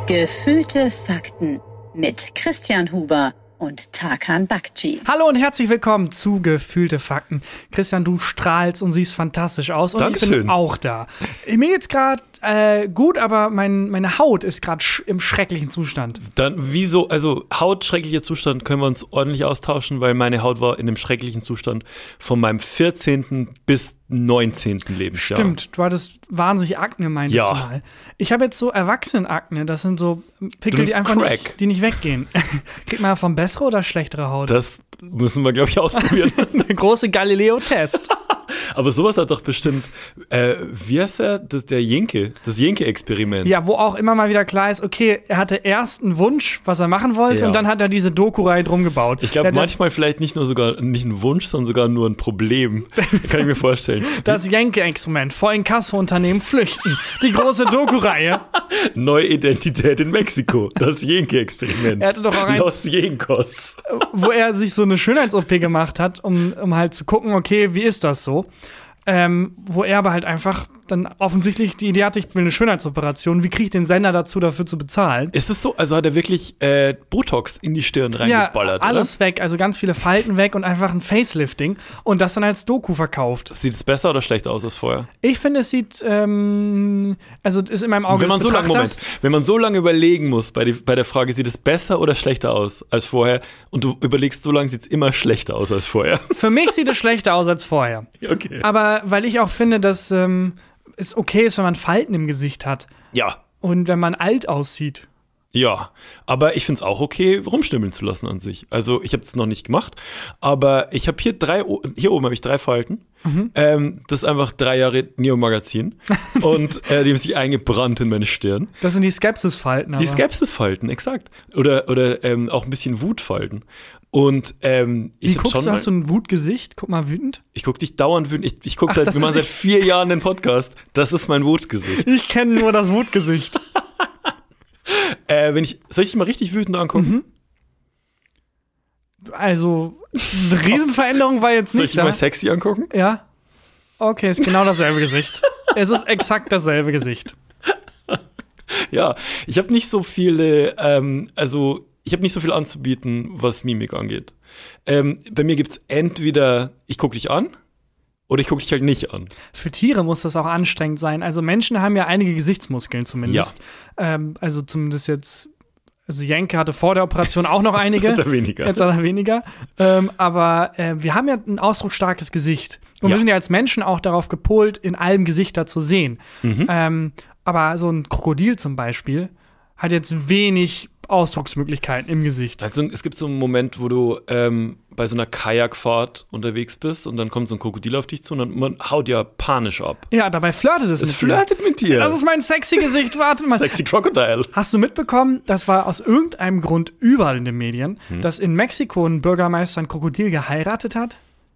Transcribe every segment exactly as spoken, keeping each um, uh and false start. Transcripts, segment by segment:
Gefühlte Fakten mit Christian Huber und Tarkan Bakci. Hallo und herzlich willkommen zu Gefühlte Fakten. Christian, du strahlst und siehst fantastisch aus und Dankeschön. Ich bin auch da. Mir geht's gerade äh, gut, aber mein, meine Haut ist gerade sch- im schrecklichen Zustand. Dann wieso, also Haut, schrecklicher Zustand, können wir uns ordentlich austauschen, weil meine Haut war in einem schrecklichen Zustand von meinem vierzehnten bis neunzehnten Lebensjahr. Stimmt, du hattest wahnsinnig Akne, meintest Ja. du mal. Ich habe jetzt so Erwachsenen-Akne, das sind so Pickel, nimmst die einfach Crack. nicht, die nicht weggehen. Kriegt man davon bessere oder schlechtere Haut? Das müssen wir, glaube ich, ausprobieren. Der große Galileo-Test. Aber sowas hat doch bestimmt, äh, wie heißt der? Das, der Jenke, das Jenke-Experiment. Ja, wo auch immer mal wieder klar ist, okay, er hatte erst einen Wunsch, was er machen wollte, Ja. und dann hat er diese Doku-Reihe drum gebaut. Ich glaube, manchmal vielleicht nicht nur sogar, nicht ein Wunsch, sondern sogar nur ein Problem. Kann ich mir vorstellen. Das Jenke-Experiment, vor Inkasso-Unternehmen flüchten. Die große Doku-Reihe. Neue Identität in Mexiko. Das Jenke-Experiment. Er hatte doch auch eins- Los Jenkos. Wo er sich so eine Schönheits-O P gemacht hat, um, um halt zu gucken, okay, wie ist das so? Ähm, wo er aber halt einfach dann offensichtlich die Idee hatte, ich will eine Schönheitsoperation. Wie kriege ich den Sender dazu, dafür zu bezahlen? Ist es so? Also hat er wirklich äh, Botox in die Stirn reingeballert, ja, alles oder? weg, also ganz viele Falten weg und einfach ein Facelifting und das dann als Doku verkauft. Sieht es besser oder schlechter aus als vorher? Ich finde, es sieht, ähm, also ist in meinem Auge Wenn man, des so lange, Betrachters- Moment, wenn man so lange überlegen muss bei, die, bei der Frage, sieht es besser oder schlechter aus als vorher, und du überlegst, so lange sieht es immer schlechter aus als vorher. Für mich sieht es schlechter aus als vorher. Okay. Aber weil ich auch finde, dass ähm, es okay ist, wenn man Falten im Gesicht hat Ja, und wenn man alt aussieht. ja. Aber ich finde es auch okay, rumstimmeln zu lassen an sich. Also ich habe es noch nicht gemacht, aber ich habe hier drei, O- hier oben habe ich drei Falten. Mhm. Ähm, das ist einfach drei Jahre Neo-Magazin. Und äh, die haben sich eingebrannt in meine Stirn. Das sind die Skepsis-Falten. Die aber- Skepsis-Falten, exakt. Oder, oder ähm, auch ein bisschen Wutfalten. Und ähm, ich Wie hab guckst schon du, mal, hast du ein Wutgesicht? Guck mal, wütend. ich guck dich dauernd wütend. Ich, ich guck Ach, seit, das wir machen ist- seit vier Jahren den Podcast. Das ist mein Wutgesicht. Ich kenne nur das Wutgesicht. Äh, wenn ich, soll ich dich mal richtig wütend angucken? Also, eine Riesenveränderung war jetzt Soll ich nicht dich da. mal sexy angucken? Ja. Okay, ist genau dasselbe Gesicht. Es ist exakt dasselbe Gesicht. Ja, ich habe nicht so viele, ähm, also ich habe nicht so viel anzubieten, was Mimik angeht. Ähm, bei mir gibt's entweder, ich gucke dich an oder ich gucke dich halt nicht an. Für Tiere muss das auch anstrengend sein. Also Menschen haben ja einige Gesichtsmuskeln zumindest. Ähm, also zumindest jetzt, also Jenke hatte vor der Operation auch noch einige. Jetzt hat er weniger. Jetzt hat er weniger. Ähm, aber äh, wir haben ja ein ausdrucksstarkes Gesicht. Und Ja. wir sind ja als Menschen auch darauf gepolt, in allem Gesichter zu sehen. Mhm. Ähm, aber so ein Krokodil zum Beispiel hat jetzt wenig Ausdrucksmöglichkeiten im Gesicht. Also es gibt so einen Moment, wo du ähm, bei so einer Kajakfahrt unterwegs bist und dann kommt so ein Krokodil auf dich zu und dann man haut ja panisch ab. Ja, dabei flirtet es Es mit flirtet mit dir. dir. Das ist mein sexy Gesicht. Warte mal. Sexy Crocodile. Hast du mitbekommen, das war aus irgendeinem Grund überall in den Medien, Hm. dass in Mexiko ein Bürgermeister ein Krokodil geheiratet hat?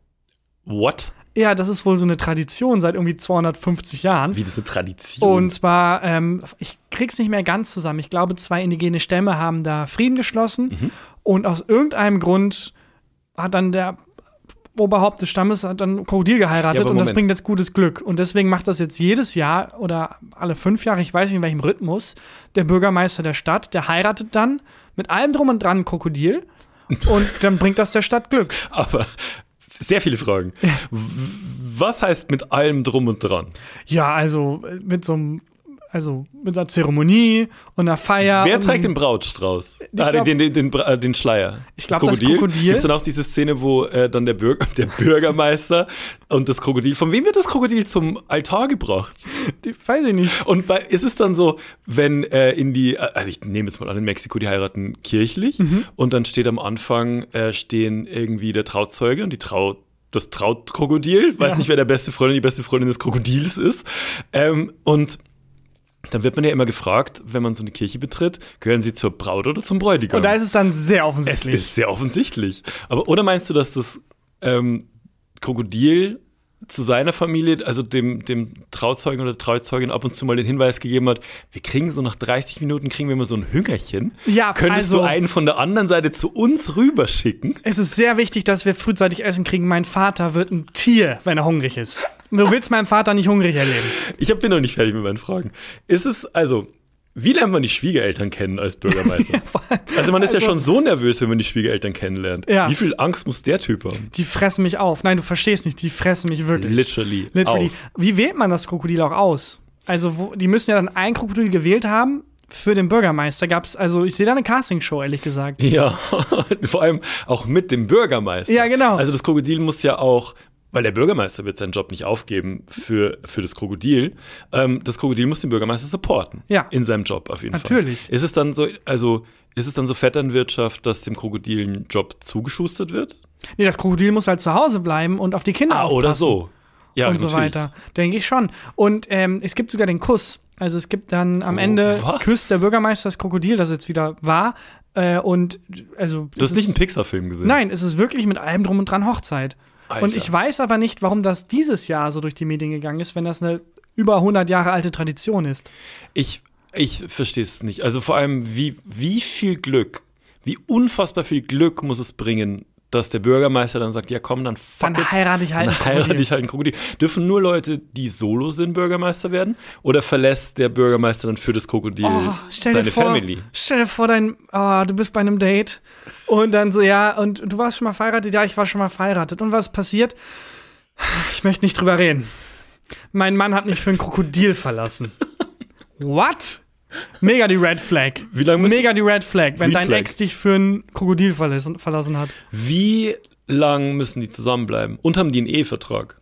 What? Ja, das ist wohl so eine Tradition seit irgendwie zweihundertfünfzig Jahren. Wie diese Tradition. Und zwar, ähm, ich krieg's nicht mehr ganz zusammen. Ich glaube, zwei indigene Stämme haben da Frieden geschlossen. Mhm. Und aus irgendeinem Grund hat dann der Oberhaupt des Stammes hat dann ein Krokodil geheiratet. Ja, aber und das Moment. bringt jetzt gutes Glück. Und deswegen macht das jetzt jedes Jahr oder alle fünf Jahre, ich weiß nicht in welchem Rhythmus, der Bürgermeister der Stadt, der heiratet dann mit allem drum und dran ein Krokodil. Und dann bringt das der Stadt Glück. Aber sehr viele Fragen. W- Was heißt mit allem drum und dran? Ja, also äh, mit so einem, also mit einer Zeremonie und einer Feier. Wer und trägt den Brautstrauß? Ah, glaub- den, den, den, Bra- äh, den Schleier. Ich glaub, das Krokodil. Gibt es dann auch diese Szene, wo äh, dann der, Bürger, der Bürgermeister und das Krokodil, von wem wird das Krokodil zum Altar gebracht? Die, weiß ich nicht. Und bei, ist es dann so, wenn äh, in die, also ich nehme jetzt mal an, in Mexiko, die heiraten kirchlich Mhm. und dann steht am Anfang, äh, stehen irgendwie der Trauzeuge und die Trau das Trautkrokodil, weiß Ja. nicht, wer der beste Freund und die beste Freundin des Krokodils ist. Ähm, und dann wird man ja immer gefragt, wenn man so eine Kirche betritt, gehören sie zur Braut oder zum Bräutigam? Und da ist es dann sehr es offensichtlich. ist sehr offensichtlich. Aber oder meinst du, dass das ähm, Krokodil zu seiner Familie, also dem, dem Trauzeugen oder Trauzeugin ab und zu mal den Hinweis gegeben hat, wir kriegen so nach dreißig Minuten kriegen wir immer so ein Hüngerchen. Ja, Könntest also- du einen von der anderen Seite zu uns rüberschicken? Es ist sehr wichtig, dass wir frühzeitig Essen kriegen. Mein Vater wird ein Tier, wenn er hungrig ist. Du willst meinen Vater nicht hungrig erleben. Ich hab- bin noch nicht fertig mit meinen Fragen. Ist es, also, Wie lernt man die Schwiegereltern kennen als Bürgermeister? Ja, also man ist also, ja schon so nervös, wenn man die Schwiegereltern kennenlernt. Ja. Wie viel Angst muss der Typ haben? Die fressen mich auf. Nein, du verstehst nicht, die fressen mich wirklich. Literally. Literally. Auf. Wie wählt man das Krokodil auch aus? Also wo, die müssen ja dann ein Krokodil gewählt haben. Für den Bürgermeister gab es, also ich sehe da eine Castingshow, ehrlich gesagt. Ja, vor allem auch mit dem Bürgermeister. Ja, genau. Also das Krokodil muss ja auch, weil der Bürgermeister wird seinen Job nicht aufgeben für, für das Krokodil. Ähm, das Krokodil muss den Bürgermeister supporten. Ja. In seinem Job auf jeden Natürlich. Fall. Ist es dann so, also ist es dann so Vetternwirtschaft, dass dem Krokodil ein Job zugeschustert wird? Nee, das Krokodil muss halt zu Hause bleiben und auf die Kinder ah, aufpassen. Oder so. Ja, und so weiter. Denke ich schon. Und ähm, es gibt sogar den Kuss. Also es gibt dann am oh, Ende was? küsst der Bürgermeister das Krokodil, das jetzt wieder war. Äh, und also du hast nicht einen Pixar-Film gesehen? Nein, es ist wirklich mit allem drum und dran Hochzeit. Alter. Und ich weiß aber nicht, warum das dieses Jahr so durch die Medien gegangen ist, wenn das eine über hundert Jahre alte Tradition ist. Ich, ich verstehe es nicht. Also vor allem, wie, wie viel Glück, wie unfassbar viel Glück muss es bringen, dass der Bürgermeister dann sagt, ja komm, dann fuck Dann it, heirate ich halt dann ein Krokodil. heirate ich halt ein Krokodil. Dürfen nur Leute, die solo sind, Bürgermeister werden? Oder verlässt der Bürgermeister dann für das Krokodil oh, stell seine dir vor, Family? Stell dir vor, dein, oh, du bist bei einem Date und dann so, ja, und du warst schon mal verheiratet? Ja, ich war schon mal verheiratet. Und was passiert? Ich möchte nicht drüber reden. Mein Mann hat mich für ein Krokodil verlassen. What? Mega die Red Flag. Wie lange Mega die Red Flag, wenn Red dein Flag. Ex dich für ein Krokodil verlassen, verlassen hat. Wie lang müssen die zusammenbleiben? Und haben die einen Ehevertrag?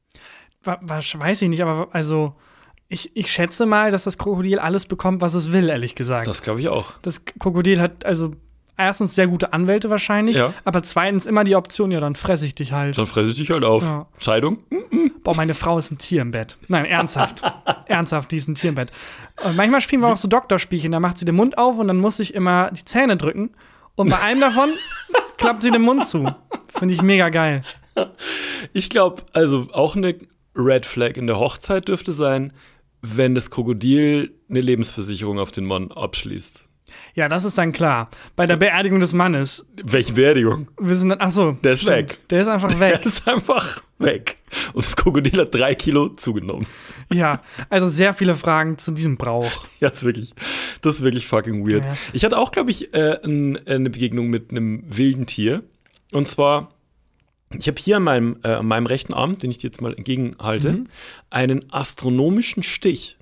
Was weiß ich nicht, aber also ich, ich schätze mal, dass das Krokodil alles bekommt, was es will, ehrlich gesagt. Das glaube ich auch. Das Krokodil hat also erstens sehr gute Anwälte wahrscheinlich, ja. aber zweitens immer die Option, ja, dann fresse ich dich halt. Dann fresse ich dich halt auf. Ja. Scheidung? Boah, meine Frau ist ein Tier im Bett. Nein, ernsthaft. ernsthaft, die ist ein Tier im Bett. Und manchmal spielen wir auch so Doktorspielchen, da macht sie den Mund auf und dann muss ich immer die Zähne drücken. Und bei einem davon klappt sie den Mund zu. Finde ich mega geil. Ich glaube, also auch eine Red Flag in der Hochzeit dürfte sein, wenn das Krokodil eine Lebensversicherung auf den Mann abschließt. Ja, das ist dann klar. Bei der Beerdigung des Mannes. Welche Beerdigung? Wir sind dann, ach so, der ist stimmt. weg. Der ist einfach weg. Der ist einfach weg. Und das Krokodil hat drei Kilo zugenommen. Ja, also sehr viele Fragen zu diesem Brauch. Ja, das ist wirklich, das ist wirklich fucking weird. Ja. Ich hatte auch, glaube ich, äh, ein, eine Begegnung mit einem wilden Tier. Und zwar, ich habe hier an meinem, äh, an meinem rechten Arm, den ich dir jetzt mal entgegenhalte, mhm. einen astronomischen Stich.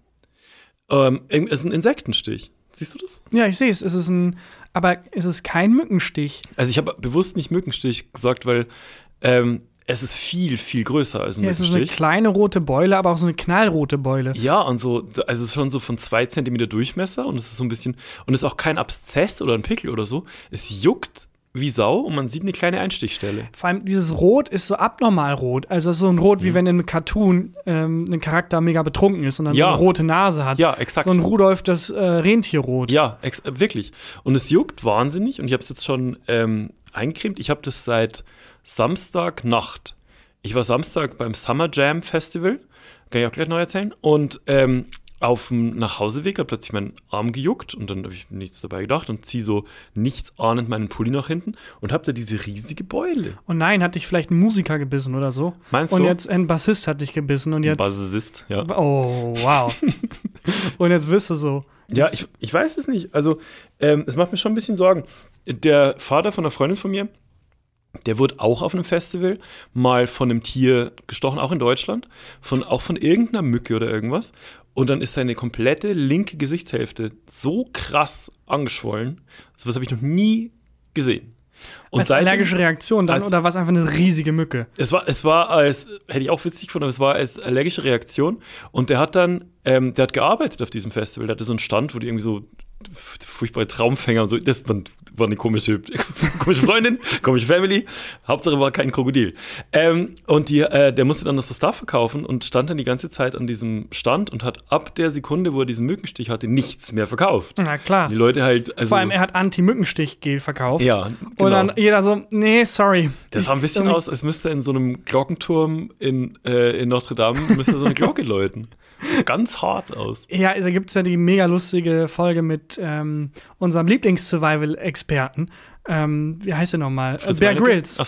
Ähm, es ist ein Insektenstich. Siehst du das? Ja, ich sehe es. Es ist ein, aber es ist kein Mückenstich. Also ich habe bewusst nicht Mückenstich gesagt, weil ähm, es ist viel, viel größer als ein ja, Mückenstich. Es ist eine kleine rote Beule, aber auch so eine knallrote Beule. Ja, und so, also es ist schon so von zwei Zentimeter Durchmesser und es ist so ein bisschen, und es ist auch kein Abszess oder ein Pickel oder so. Es juckt wie Sau und man sieht eine kleine Einstichstelle. Vor allem dieses Rot ist so abnormal rot. Also so ein Rot, mhm. wie wenn in einem Cartoon ähm, ein Charakter mega betrunken ist und dann ja. so eine rote Nase hat. Ja, exakt. So ein Rudolf, das äh, Rentierrot. Ja, ex- wirklich. Und es juckt wahnsinnig und ich habe es jetzt schon ähm, eingecremt. Ich habe das seit Samstagnacht. Ich war Samstag beim Summer Jam Festival, kann ich auch gleich noch erzählen. Und ähm, auf dem Nachhauseweg hat plötzlich mein Arm gejuckt und dann habe ich nichts dabei gedacht und ziehe so nichts ahnend meinen Pulli nach hinten und habe da diese riesige Beule. Und nein, hat dich vielleicht ein Musiker gebissen oder so? Meinst und du? Und jetzt ein Bassist hat dich gebissen und jetzt. Ein Bassist, ja. Oh, wow. Und jetzt bist du so. Ja, ich, ich weiß es nicht. Also, ähm, es macht mir schon ein bisschen Sorgen. Der Vater von einer Freundin von mir, der wurde auch auf einem Festival mal von einem Tier gestochen, auch in Deutschland, von, auch von irgendeiner Mücke oder irgendwas. Und dann ist seine komplette linke Gesichtshälfte so krass angeschwollen. Das habe ich noch nie gesehen. Und als seitdem, allergische Reaktion dann als, oder was einfach eine riesige Mücke? Es war, es war als, hätte ich auch witzig gefunden, aber es war als allergische Reaktion. Und der hat dann, ähm, der hat gearbeitet auf diesem Festival. Der hatte so einen Stand, wo die irgendwie so furchtbare Traumfänger und so, das war, war eine komische, komische Freundin, komische Family. Hauptsache war kein Krokodil. Ähm, und die, äh, der musste dann das Stuff verkaufen und stand dann die ganze Zeit an diesem Stand und hat ab der Sekunde, wo er diesen Mückenstich hatte, nichts mehr verkauft. Na klar. Die Leute halt, also, vor allem, er hat Anti-Mückenstich-Gel verkauft. Ja, genau. Und dann jeder so, nee, sorry. Das sah ein bisschen aus, als müsste er in so einem Glockenturm in, äh, in Notre Dame, müsste er so eine Glocke läuten. Ganz hart aus. Ja, da gibt es ja die mega lustige Folge mit ähm, unserem Lieblings-Survival-Experten. Ähm, wie heißt der nochmal? Äh, Bear Grylls. Achso.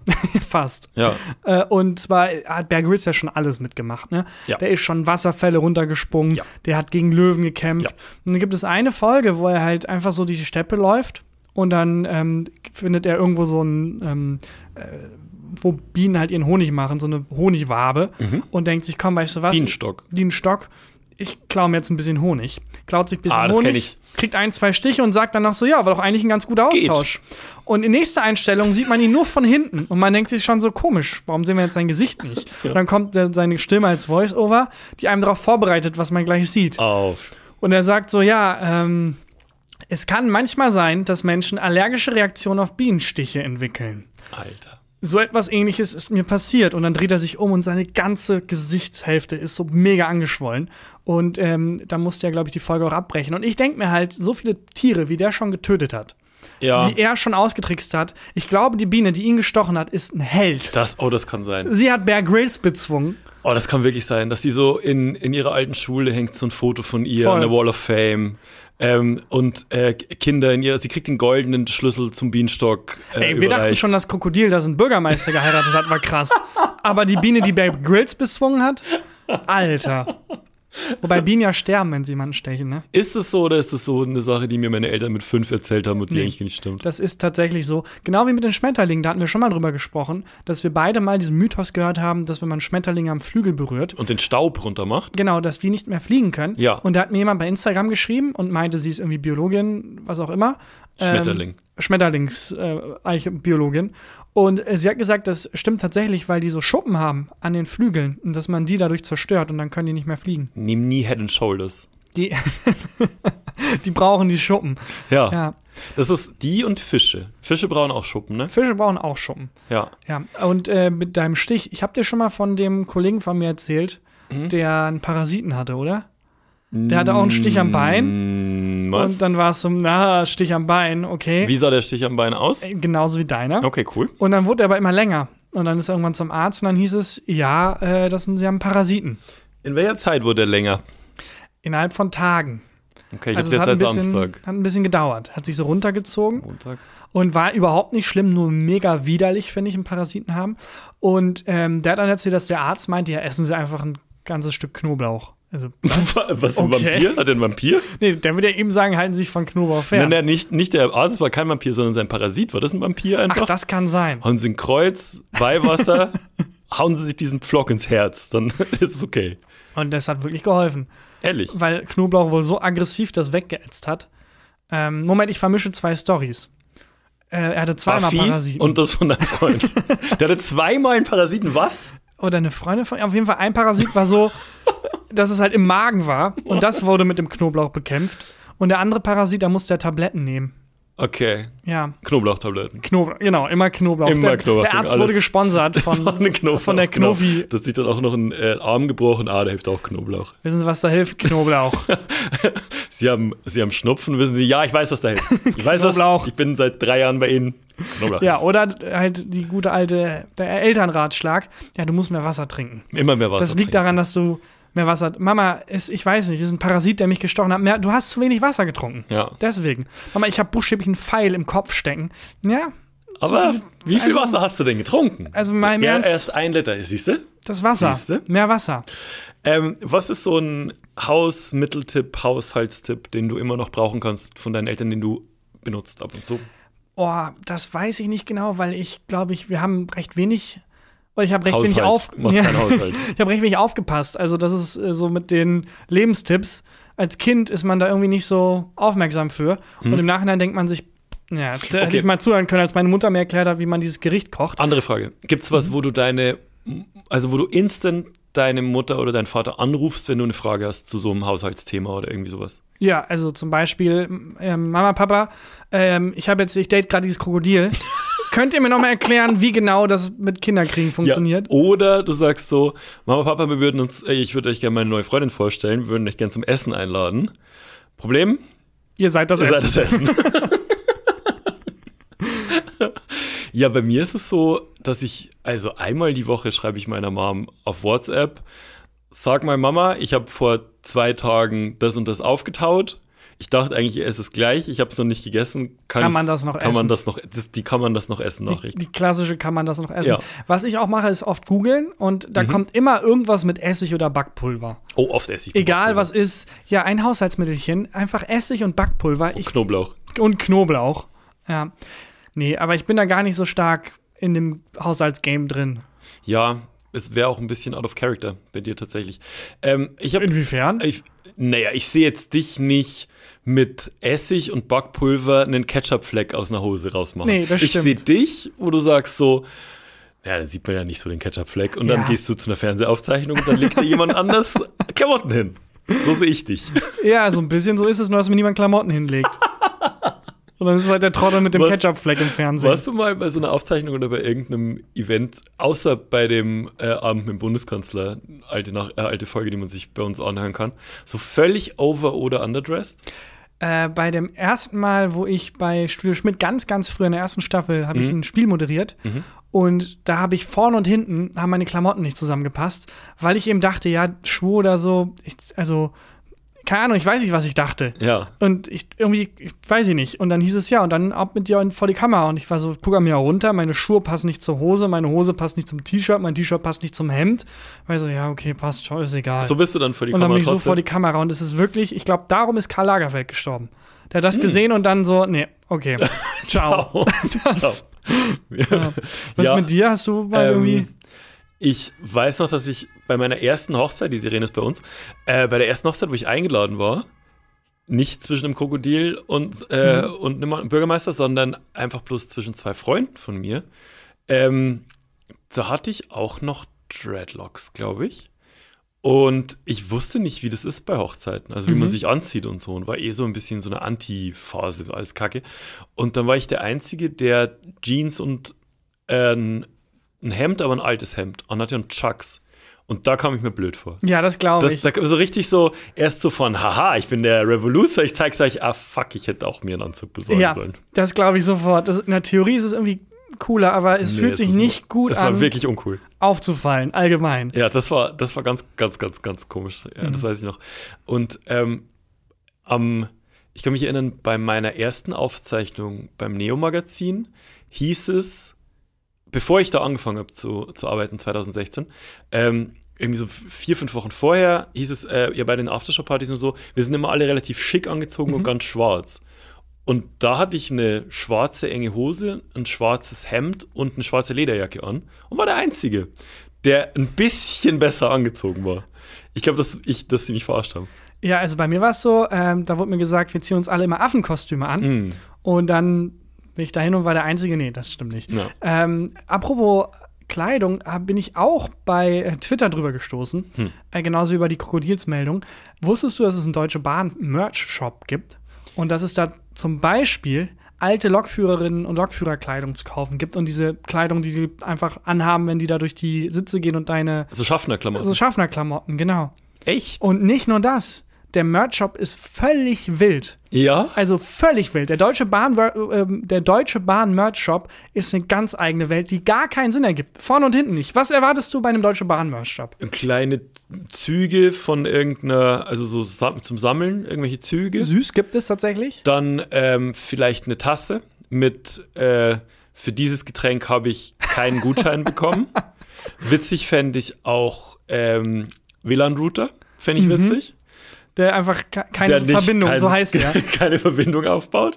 Fast. Ja. Äh, und zwar hat Bear Grylls ja schon alles mitgemacht. Ne? Ja. Der ist schon Wasserfälle runtergesprungen, Ja. der hat gegen Löwen gekämpft. Ja. Und dann gibt es eine Folge, wo er halt einfach so durch die Steppe läuft und dann ähm, findet er irgendwo so ein, ähm, äh, wo Bienen halt ihren Honig machen, so eine Honigwabe Mhm. und denkt sich, komm, weißt du was? Bienenstock. Bienenstock. Ich klaue mir jetzt ein bisschen Honig. Klaut sich ein bisschen Ah, das kenn Honig, ich. kriegt ein, zwei Stiche und sagt dann noch so, ja, war doch eigentlich ein ganz guter Geht. Austausch. Und in nächster Einstellung sieht man ihn nur von hinten und man denkt sich schon so, komisch, warum sehen wir jetzt sein Gesicht nicht? Und dann kommt äh, seine Stimme als Voice-Over, die einem darauf vorbereitet, was man gleich sieht. Auf. Und er sagt so, ja, ähm, es kann manchmal sein, dass Menschen allergische Reaktionen auf Bienenstiche entwickeln. Alter. So etwas Ähnliches ist mir passiert. Und dann dreht er sich um und seine ganze Gesichtshälfte ist so mega angeschwollen. Und ähm, da musste er, glaube ich, die Folge auch abbrechen. Und ich denke mir halt, so viele Tiere, wie der schon getötet hat, Ja. wie er schon ausgetrickst hat, ich glaube, die Biene, die ihn gestochen hat, ist ein Held. Das, oh, das kann sein. Sie hat Bear Grylls bezwungen. Oh, das kann wirklich sein, dass die so in, in ihrer alten Schule hängt so ein Foto von ihr Voll. an der Wall of Fame. Ähm, und äh, Kinder in ihr, sie kriegt den goldenen Schlüssel zum Bienenstock. Äh, Ey, wir dachten überreicht. schon, das Krokodil, das einen Bürgermeister geheiratet hat, war krass. Aber die Biene, die Bear Grylls bezwungen hat, Alter. Wobei Bienen ja sterben, wenn sie jemanden stechen, ne? Ist es so oder ist es so eine Sache, die mir meine Eltern mit fünf erzählt haben und die Nee. eigentlich nicht stimmt? Das ist tatsächlich so. Genau wie mit den Schmetterlingen, da hatten wir schon mal drüber gesprochen, dass wir beide mal diesen Mythos gehört haben, dass wenn man Schmetterlinge am Flügel berührt, Und den Staub runter macht? genau, dass die nicht mehr fliegen können. Ja. Und da hat mir jemand bei Instagram geschrieben und meinte, sie ist irgendwie Biologin, was auch immer. Schmetterling. Ähm, Schmetterlingsbiologin. Äh, und äh, sie hat gesagt, das stimmt tatsächlich, weil die so Schuppen haben an den Flügeln und dass man die dadurch zerstört und dann können die nicht mehr fliegen. Nimm nie Head and Shoulders. Die, die brauchen die Schuppen. Ja. Ja. Das ist die und Fische. Fische brauchen auch Schuppen, ne? Fische brauchen auch Schuppen. Ja. Ja, und äh, mit deinem Stich, ich habe dir schon mal von dem Kollegen von mir erzählt, Mhm. der einen Parasiten hatte, oder? Der hatte auch einen Stich am Bein. Mm, Was? Und dann war es so, na, Stich am Bein, okay. Wie sah der Stich am Bein aus? Äh, Genauso wie deiner. Okay, cool. Und dann wurde er aber immer länger. Und dann ist er irgendwann zum Arzt und dann hieß es, ja, äh, das, sie haben Parasiten. In welcher Zeit wurde er länger? Innerhalb von Tagen. Okay, ich Also hab's es jetzt hat ein, seit bisschen, Samstag. hat ein bisschen gedauert. Hat sich so runtergezogen. Montag. Und war überhaupt nicht schlimm, nur mega widerlich, finde ich, einen Parasiten haben. Und ähm, der hat dann erzählt, dass der Arzt meinte, ja, essen Sie einfach ein ganzes Stück Knoblauch. Also, Was, ein Okay. Vampir? Hat er einen Vampir? nee, der würde ja eben sagen, halten Sie sich von Knoblauch fern. Nein, nein, nicht, nicht der Arzt war kein Vampir, sondern sein Parasit. War das ein Vampir einfach? Ach, das kann sein. Hauen Sie ein Kreuz, Weihwasser, hauen Sie sich diesen Pflock ins Herz, dann ist es okay. Und das hat wirklich geholfen. Ehrlich. Weil Knoblauch wohl so aggressiv das weggeätzt hat. Ähm, Moment, ich vermische zwei Storys. Äh, er hatte zweimal Buffy Parasiten. und das von deinem Freund. Der hatte zweimal einen Parasiten, was? Oder eine Freundin von auf jeden Fall ein Parasit war so, dass es halt im Magen war. Und das wurde mit dem Knoblauch bekämpft. Und der andere Parasit, da musste er Tabletten nehmen. Okay, Ja, Knoblauchtabletten. Knoblauch, genau, immer Knoblauch. Immer der, Knoblauch, Der Arzt alles. wurde gesponsert von, Eine Knoblauch, von der genau. Knofi. Das sieht dann auch noch ein äh, Arm gebrochen. Ah, da hilft auch Knoblauch. Wissen Sie, was da hilft? Knoblauch. Sie haben, Sie haben Schnupfen, wissen Sie, ja, ich weiß, was da hilft. Ich weiß, was, Knoblauch. ich bin seit drei Jahren bei Ihnen. Knoblauch. Ja, oder halt die gute alte, der Elternratschlag. Ja, du musst mehr Wasser trinken. Immer mehr Wasser Das liegt trinken. daran, dass du mehr Wasser. Mama, ist, ich weiß nicht, ist ein Parasit, der mich gestochen hat. Mehr, du hast zu wenig Wasser getrunken. Ja. Deswegen. Mama, ich habe buchstäblich einen Pfeil im Kopf stecken. Ja, Aber wie viel also- Wasser hast du denn getrunken? also mal im Ja, Ernst, erst ein Liter, siehst du? das Wasser. Siehste? Mehr Wasser. Ähm, was ist so ein Hausmitteltipp, Haushaltstipp, den du immer noch brauchen kannst von deinen Eltern, den du benutzt ab und zu? Oh, das weiß ich nicht genau, weil ich glaube, ich, wir haben recht wenig. Oder ich habe recht wenig Haushalt. auf. Du machst keinen Haushalt. Ich habe recht wenig aufgepasst. Also, das ist äh, so mit den Lebenstipps. Als Kind ist man da irgendwie nicht so aufmerksam für. Und im Nachhinein denkt man sich, ja, da hätte Okay. ich mal zuhören können, als meine Mutter mir erklärt hat, wie man dieses Gericht kocht. Andere Frage. Gibt's was, wo du deine, also wo du instant deine Mutter oder deinen Vater anrufst, wenn du eine Frage hast zu so einem Haushaltsthema oder irgendwie sowas? Ja, also zum Beispiel, ähm, Mama, Papa, ähm, ich habe jetzt, ich date gerade dieses Krokodil. Könnt ihr mir noch mal erklären, wie genau das mit Kinderkriegen funktioniert? Ja. Oder du sagst so, Mama, Papa, wir würden uns, ey, ich würde euch gerne meine neue Freundin vorstellen, wir würden euch gerne zum Essen einladen. Problem? Ihr seid das Ihr seid Essen. das Essen. Ja, bei mir ist es so, dass ich, also einmal die Woche schreibe ich meiner Mom auf WhatsApp, sag mal Mama, ich habe vor zwei Tagen das und das aufgetaut. Ich dachte eigentlich, ich esse es gleich. Ich habe es noch nicht gegessen. Kann, kann man das noch kann essen? Man das noch, das, die kann man das noch essen, die, Nachricht. Die klassische kann man das noch essen. Ja. Was ich auch mache, ist oft googeln und da mhm. kommt immer irgendwas mit Essig oder Backpulver. Oh, oft Essig. Egal was ist. Ja, ein Haushaltsmittelchen. Einfach Essig und Backpulver. Und ich, Knoblauch. Und Knoblauch. Ja. Nee, aber ich bin da gar nicht so stark in dem Haushaltsgame drin. Ja, es wäre auch ein bisschen out of character bei dir tatsächlich. Ähm, ich hab, Inwiefern? Ich, naja, ich sehe jetzt dich nicht mit Essig und Backpulver einen Ketchup-Fleck aus einer Hose rausmachen. Nee, das ich stimmt. sehe dich, wo du sagst so, ja, dann sieht man ja nicht so den Ketchup-Fleck. Und ja. dann gehst du zu einer Fernsehaufzeichnung und dann legt dir jemand anders Klamotten hin. So sehe ich dich. Ja, so ein bisschen so ist es, nur dass mir niemand Klamotten hinlegt. Und dann ist es halt der Trottel mit dem was, Ketchup-Fleck im Fernsehen. Warst du mal bei so einer Aufzeichnung oder bei irgendeinem Event, außer bei dem äh, Abend mit dem Bundeskanzler, alte, nach, äh, alte Folge, die man sich bei uns anhören kann, so völlig over- oder underdressed? Äh, bei dem ersten Mal, wo ich bei Studio Schmidt ganz, ganz früh in der ersten Staffel, habe mhm. ich ein Spiel moderiert. Mhm. Und da habe ich vorne und hinten, haben meine Klamotten nicht zusammengepasst, weil ich eben dachte, ja, Schuhe oder so, ich, also keine Ahnung, ich weiß nicht, was ich dachte. Ja. Und ich irgendwie, ich weiß ich nicht. Und dann hieß es ja, und dann ab mit dir vor die Kamera. Und ich war so, guck an mir runter, meine Schuhe passen nicht zur Hose, meine Hose passt nicht zum T-Shirt, mein T-Shirt passt nicht zum Hemd. Weil so, ja, okay, passt schon, ist egal. So bist du dann vor die und Kamera. Und dann bin ich trotzdem. so vor die Kamera. Und es ist wirklich, ich glaube, darum ist Karl Lagerfeld gestorben. Der hat das hm. gesehen und dann so, nee, okay, ciao. das, ciao. Ja. Was ja. mit dir? Hast du mal ähm, irgendwie Ich weiß noch, dass ich bei meiner ersten Hochzeit, die Sirene ist bei uns, äh, bei der ersten Hochzeit, wo ich eingeladen war, nicht zwischen einem Krokodil und, äh, mhm. und einem Bürgermeister, sondern einfach bloß zwischen zwei Freunden von mir, ähm, da hatte ich auch noch Dreadlocks, glaube ich. Und ich wusste nicht, wie das ist bei Hochzeiten, also wie mhm. man sich anzieht und so. Und war eh so ein bisschen so eine Anti-Phase, alles Kacke. Und dann war ich der Einzige, der Jeans und äh, ein Hemd, aber ein altes Hemd anhatte und Chucks. Und da kam ich mir blöd vor. Ja, das glaube ich. Da, so richtig so, erst so von, haha, ich bin der Revoluzer, ich zeig's euch, ah, fuck, ich hätte auch mir einen Anzug besorgen ja, sollen. Das glaube ich sofort. Das, in der Theorie ist es irgendwie cooler, aber es nee, fühlt sich nicht gut das an. Das war wirklich uncool. Aufzufallen, allgemein. Ja, das war, das war ganz, ganz, ganz, ganz komisch. Ja, mhm. Das weiß ich noch. Und ähm, am, ich kann mich erinnern, bei meiner ersten Aufzeichnung beim Neo-Magazin hieß es, bevor ich da angefangen habe zu, zu arbeiten, zwanzig sechzehn, ähm, irgendwie so vier, fünf Wochen vorher hieß es, äh, ja, bei den Aftershow-Partys und so, wir sind immer alle relativ schick angezogen mhm. und ganz schwarz. Und da hatte ich eine schwarze enge Hose, ein schwarzes Hemd und eine schwarze Lederjacke an und war der Einzige, der ein bisschen besser angezogen war. Ich glaube, dass, dass sie mich verarscht haben. Ja, also bei mir war es so, ähm, da wurde mir gesagt, wir ziehen uns alle immer Affenkostüme an. Mm. Und dann bin ich dahin und war der Einzige. Nee, das stimmt nicht. Ja. Ähm, apropos Kleidung, bin ich auch bei äh, Twitter drüber gestoßen. Hm. Äh, genauso wie über die Krokodilsmeldung. Wusstest du, dass es einen Deutsche Bahn Merch-Shop gibt? Und dass es da zum Beispiel alte Lokführerinnen und Lokführerkleidung zu kaufen gibt und diese Kleidung, die sie einfach anhaben, wenn die da durch die Sitze gehen und deine so Schaffnerklamotten. So Schaffnerklamotten, genau. Echt? Und nicht nur das. Der Merch-Shop ist völlig wild. Ja? Also völlig wild. Der Deutsche Bahn, äh, der Deutsche Bahn Merch-Shop ist eine ganz eigene Welt, die gar keinen Sinn ergibt. Vorne und hinten nicht. Was erwartest du bei einem Deutsche Bahn Merch-Shop? Kleine Züge von irgendeiner, also so zum Sammeln, irgendwelche Züge. Süß gibt es tatsächlich. Dann ähm, vielleicht eine Tasse mit, äh, für dieses Getränk habe ich keinen Gutschein bekommen. Witzig fände ich auch ähm, W L A N-Router, fände ich mhm. witzig. Der einfach keine der Verbindung, kein, so heißt er. Keine Verbindung aufbaut.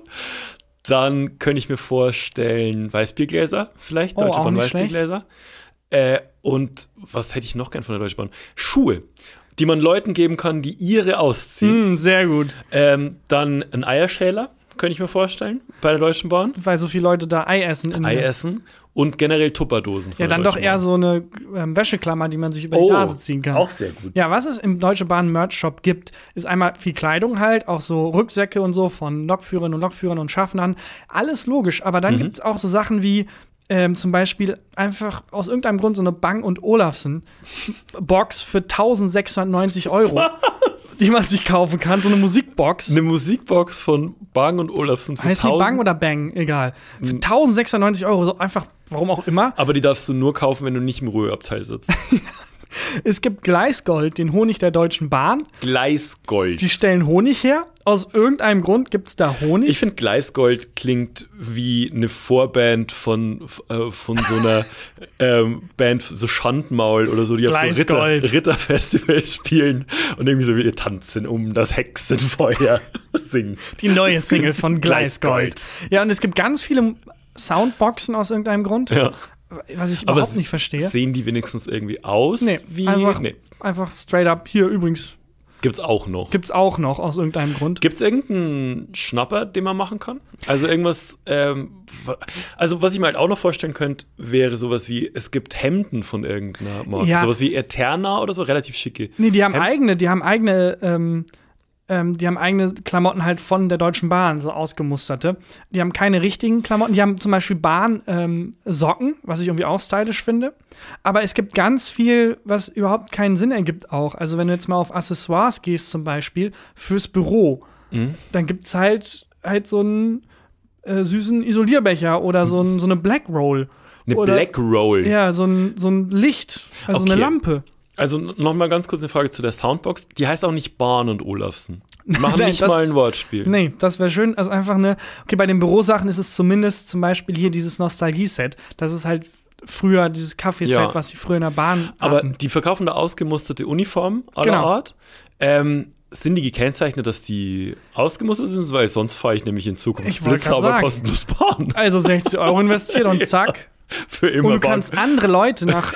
Dann könnte ich mir vorstellen, Weißbiergläser vielleicht, oh, Deutsche Bahn Weißbiergläser. Äh, und was hätte ich noch gern von der Deutschen Bahn? Schuhe, die man Leuten geben kann, die ihre ausziehen. Mm, sehr gut. Ähm, dann ein Eierschäler, könnte ich mir vorstellen, bei der Deutschen Bahn. Weil so viele Leute da Ei essen. In Ei essen. Und generell Tupperdosen. Ja, dann doch eher so eine ähm, Wäscheklammer, die man sich über die oh, Nase ziehen kann. Auch sehr gut. Ja, was es im Deutsche Bahn Merch-Shop gibt, ist einmal viel Kleidung halt, auch so Rücksäcke und so von Lokführerinnen und Lokführern und Schaffnern. Alles logisch, aber dann mhm. gibt es auch so Sachen wie ähm, zum Beispiel einfach aus irgendeinem Grund so eine Bang und Olufsen Box für eintausendsechshundertneunzig Euro. Die man sich kaufen kann, so eine Musikbox. Eine Musikbox von Bang und Olufsen. Heißt die Bang oder Bang? Egal. Für eintausendsechshundertneunzig Euro, so einfach, warum auch immer. Aber die darfst du nur kaufen, wenn du nicht im Ruheabteil sitzt. Es gibt Gleisgold, den Honig der Deutschen Bahn. Gleisgold. Die stellen Honig her. Aus irgendeinem Grund gibt es da Honig. Ich finde, Gleisgold klingt wie eine Vorband von, äh, von so einer ähm, Band, so Schandmaul oder so, die auf so Ritter, Ritterfestivals spielen und irgendwie so wie ihr tanzen um das Hexenfeuer singen. Die neue Single von Gleisgold. Gleisgold. Ja, und es gibt ganz viele Soundboxen aus irgendeinem Grund. Ja. Was ich überhaupt Aber nicht verstehe. Sehen die wenigstens irgendwie aus? Nee, wie? Einfach, nee. einfach straight up. Hier übrigens. Gibt's auch noch. Gibt's auch noch, aus irgendeinem Grund. Gibt's irgendeinen Schnapper, den man machen kann? Also irgendwas, ähm, also was ich mir halt auch noch vorstellen könnte, wäre sowas wie, es gibt Hemden von irgendeiner Marke. Ja. Sowas wie Eterna oder so, relativ schicke. Nee, die haben Hemden. eigene, die haben eigene, ähm, ähm, die haben eigene Klamotten halt von der Deutschen Bahn, so ausgemusterte. Die haben keine richtigen Klamotten. Die haben zum Beispiel Bahn-Socken, ähm, was ich irgendwie auch stylisch finde. Aber es gibt ganz viel, was überhaupt keinen Sinn ergibt auch. Also wenn du jetzt mal auf Accessoires gehst zum Beispiel, fürs Büro, Mhm. dann gibt's halt, halt so einen äh, süßen Isolierbecher oder so, ein, so eine Black Roll. Eine oder, Black Roll. Ja, so ein, so ein Licht, also Okay. eine Lampe. Also noch mal ganz kurz eine Frage zu der Soundbox. Die heißt auch nicht Bahn und Olafsen. Die machen Nein, nicht das- mal ein Wortspiel. Nee, das wäre schön. Also einfach eine. Okay, bei den Bürosachen ist es zumindest zum Beispiel hier dieses Nostalgie-Set. Das ist halt früher dieses Kaffeeset, Ja. was sie früher in der Bahn Aber hatten. die verkaufen da ausgemusterte Uniformen aller Genau. Art. Ähm, sind die gekennzeichnet, dass die ausgemustert sind? Weil sonst fahre ich nämlich in Zukunft Ich wollte grad blitzsauber sagen. kostenlos Bahn. Also sechzig Euro investiert und zack. Für immer Und du Bahn. kannst andere Leute nach.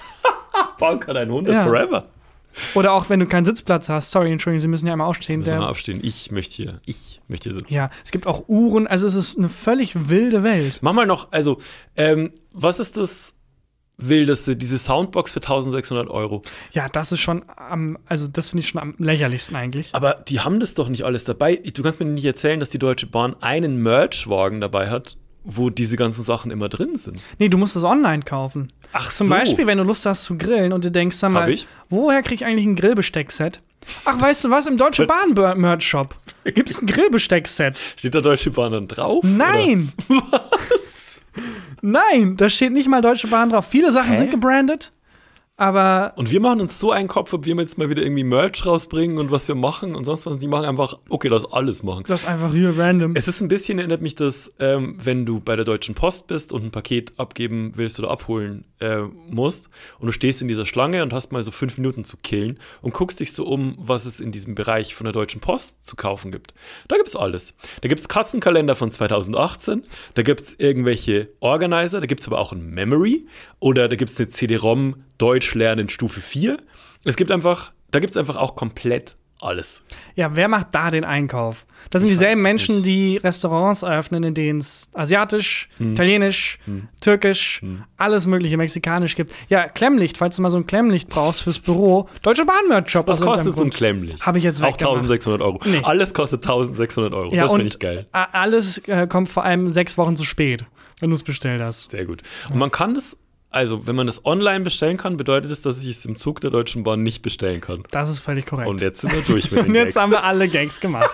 Bahn kann ein Hundert Ja. forever. Oder auch wenn du keinen Sitzplatz hast. Sorry, Entschuldigung, Sie müssen ja einmal aufstehen. Müssen wir mal Der, aufstehen. Ich möchte hier, ich möchte hier sitzen. ja, es gibt auch Uhren. Also es ist eine völlig wilde Welt. Mach mal noch, also, ähm, was ist das Wildeste? Diese Soundbox für eintausendsechshundert Euro. Ja, das ist schon am. Also das finde ich schon am lächerlichsten eigentlich. Aber die haben das doch nicht alles dabei. Du kannst mir nicht erzählen, dass die Deutsche Bahn einen Merch-Wagen dabei hat, wo diese ganzen Sachen immer drin sind. Nee, du musst es online kaufen. Ach Zum so. Beispiel, wenn du Lust hast zu grillen und du denkst, sag mal, Hab ich. woher krieg ich eigentlich ein Grillbesteckset? Ach, weißt du was? Im Deutsche Bahn-Merch-Shop gibt's ein Grillbesteckset. Steht da Deutsche Bahn dann drauf? Nein! Was? Nein, da steht nicht mal Deutsche Bahn drauf. Viele Sachen Hä? sind gebrandet, aber Und wir machen uns so einen Kopf, ob wir jetzt mal wieder irgendwie Merch rausbringen und was wir machen und sonst was. Die machen einfach, okay, das alles machen. das ist einfach hier random. Es ist ein bisschen, erinnert mich das, ähm, wenn du bei der Deutschen Post bist und ein Paket abgeben willst oder abholen äh, musst und du stehst in dieser Schlange und hast mal so fünf Minuten zu killen und guckst dich so um, was es in diesem Bereich von der Deutschen Post zu kaufen gibt. Da gibt's alles. Da gibt's Katzenkalender von zweitausendachtzehn, da gibt's irgendwelche Organizer, da gibt's aber auch ein Memory oder da gibt's eine C D-ROM Deutsch lernen Stufe vier. Es gibt einfach, da gibt's einfach auch komplett alles. Ja, wer macht da den Einkauf? Das sind Ich dieselben weiß Menschen, nicht. die Restaurants eröffnen, in denen es asiatisch, italienisch, türkisch, alles mögliche, mexikanisch gibt. Ja, Klemmlicht, falls du mal so ein Klemmlicht brauchst fürs Büro. Deutsche Bahn-Merch-Shop. Was aus irgendeinem kostet so ein Grund. Klemmlicht? Hab ich jetzt Auch weggemacht. eintausendsechshundert Euro. Nee. Alles kostet eintausendsechshundert Euro. Ja, das und finde ich geil. a- alles äh, kommt vor allem sechs Wochen zu spät, wenn du es bestellt hast. Sehr gut. Und man kann das, also wenn man das online bestellen kann, bedeutet es, dass ich es im Zug der Deutschen Bahn nicht bestellen kann. Das ist völlig korrekt. Und jetzt sind wir durch mit den Und jetzt Gags. haben wir alle Gags gemacht.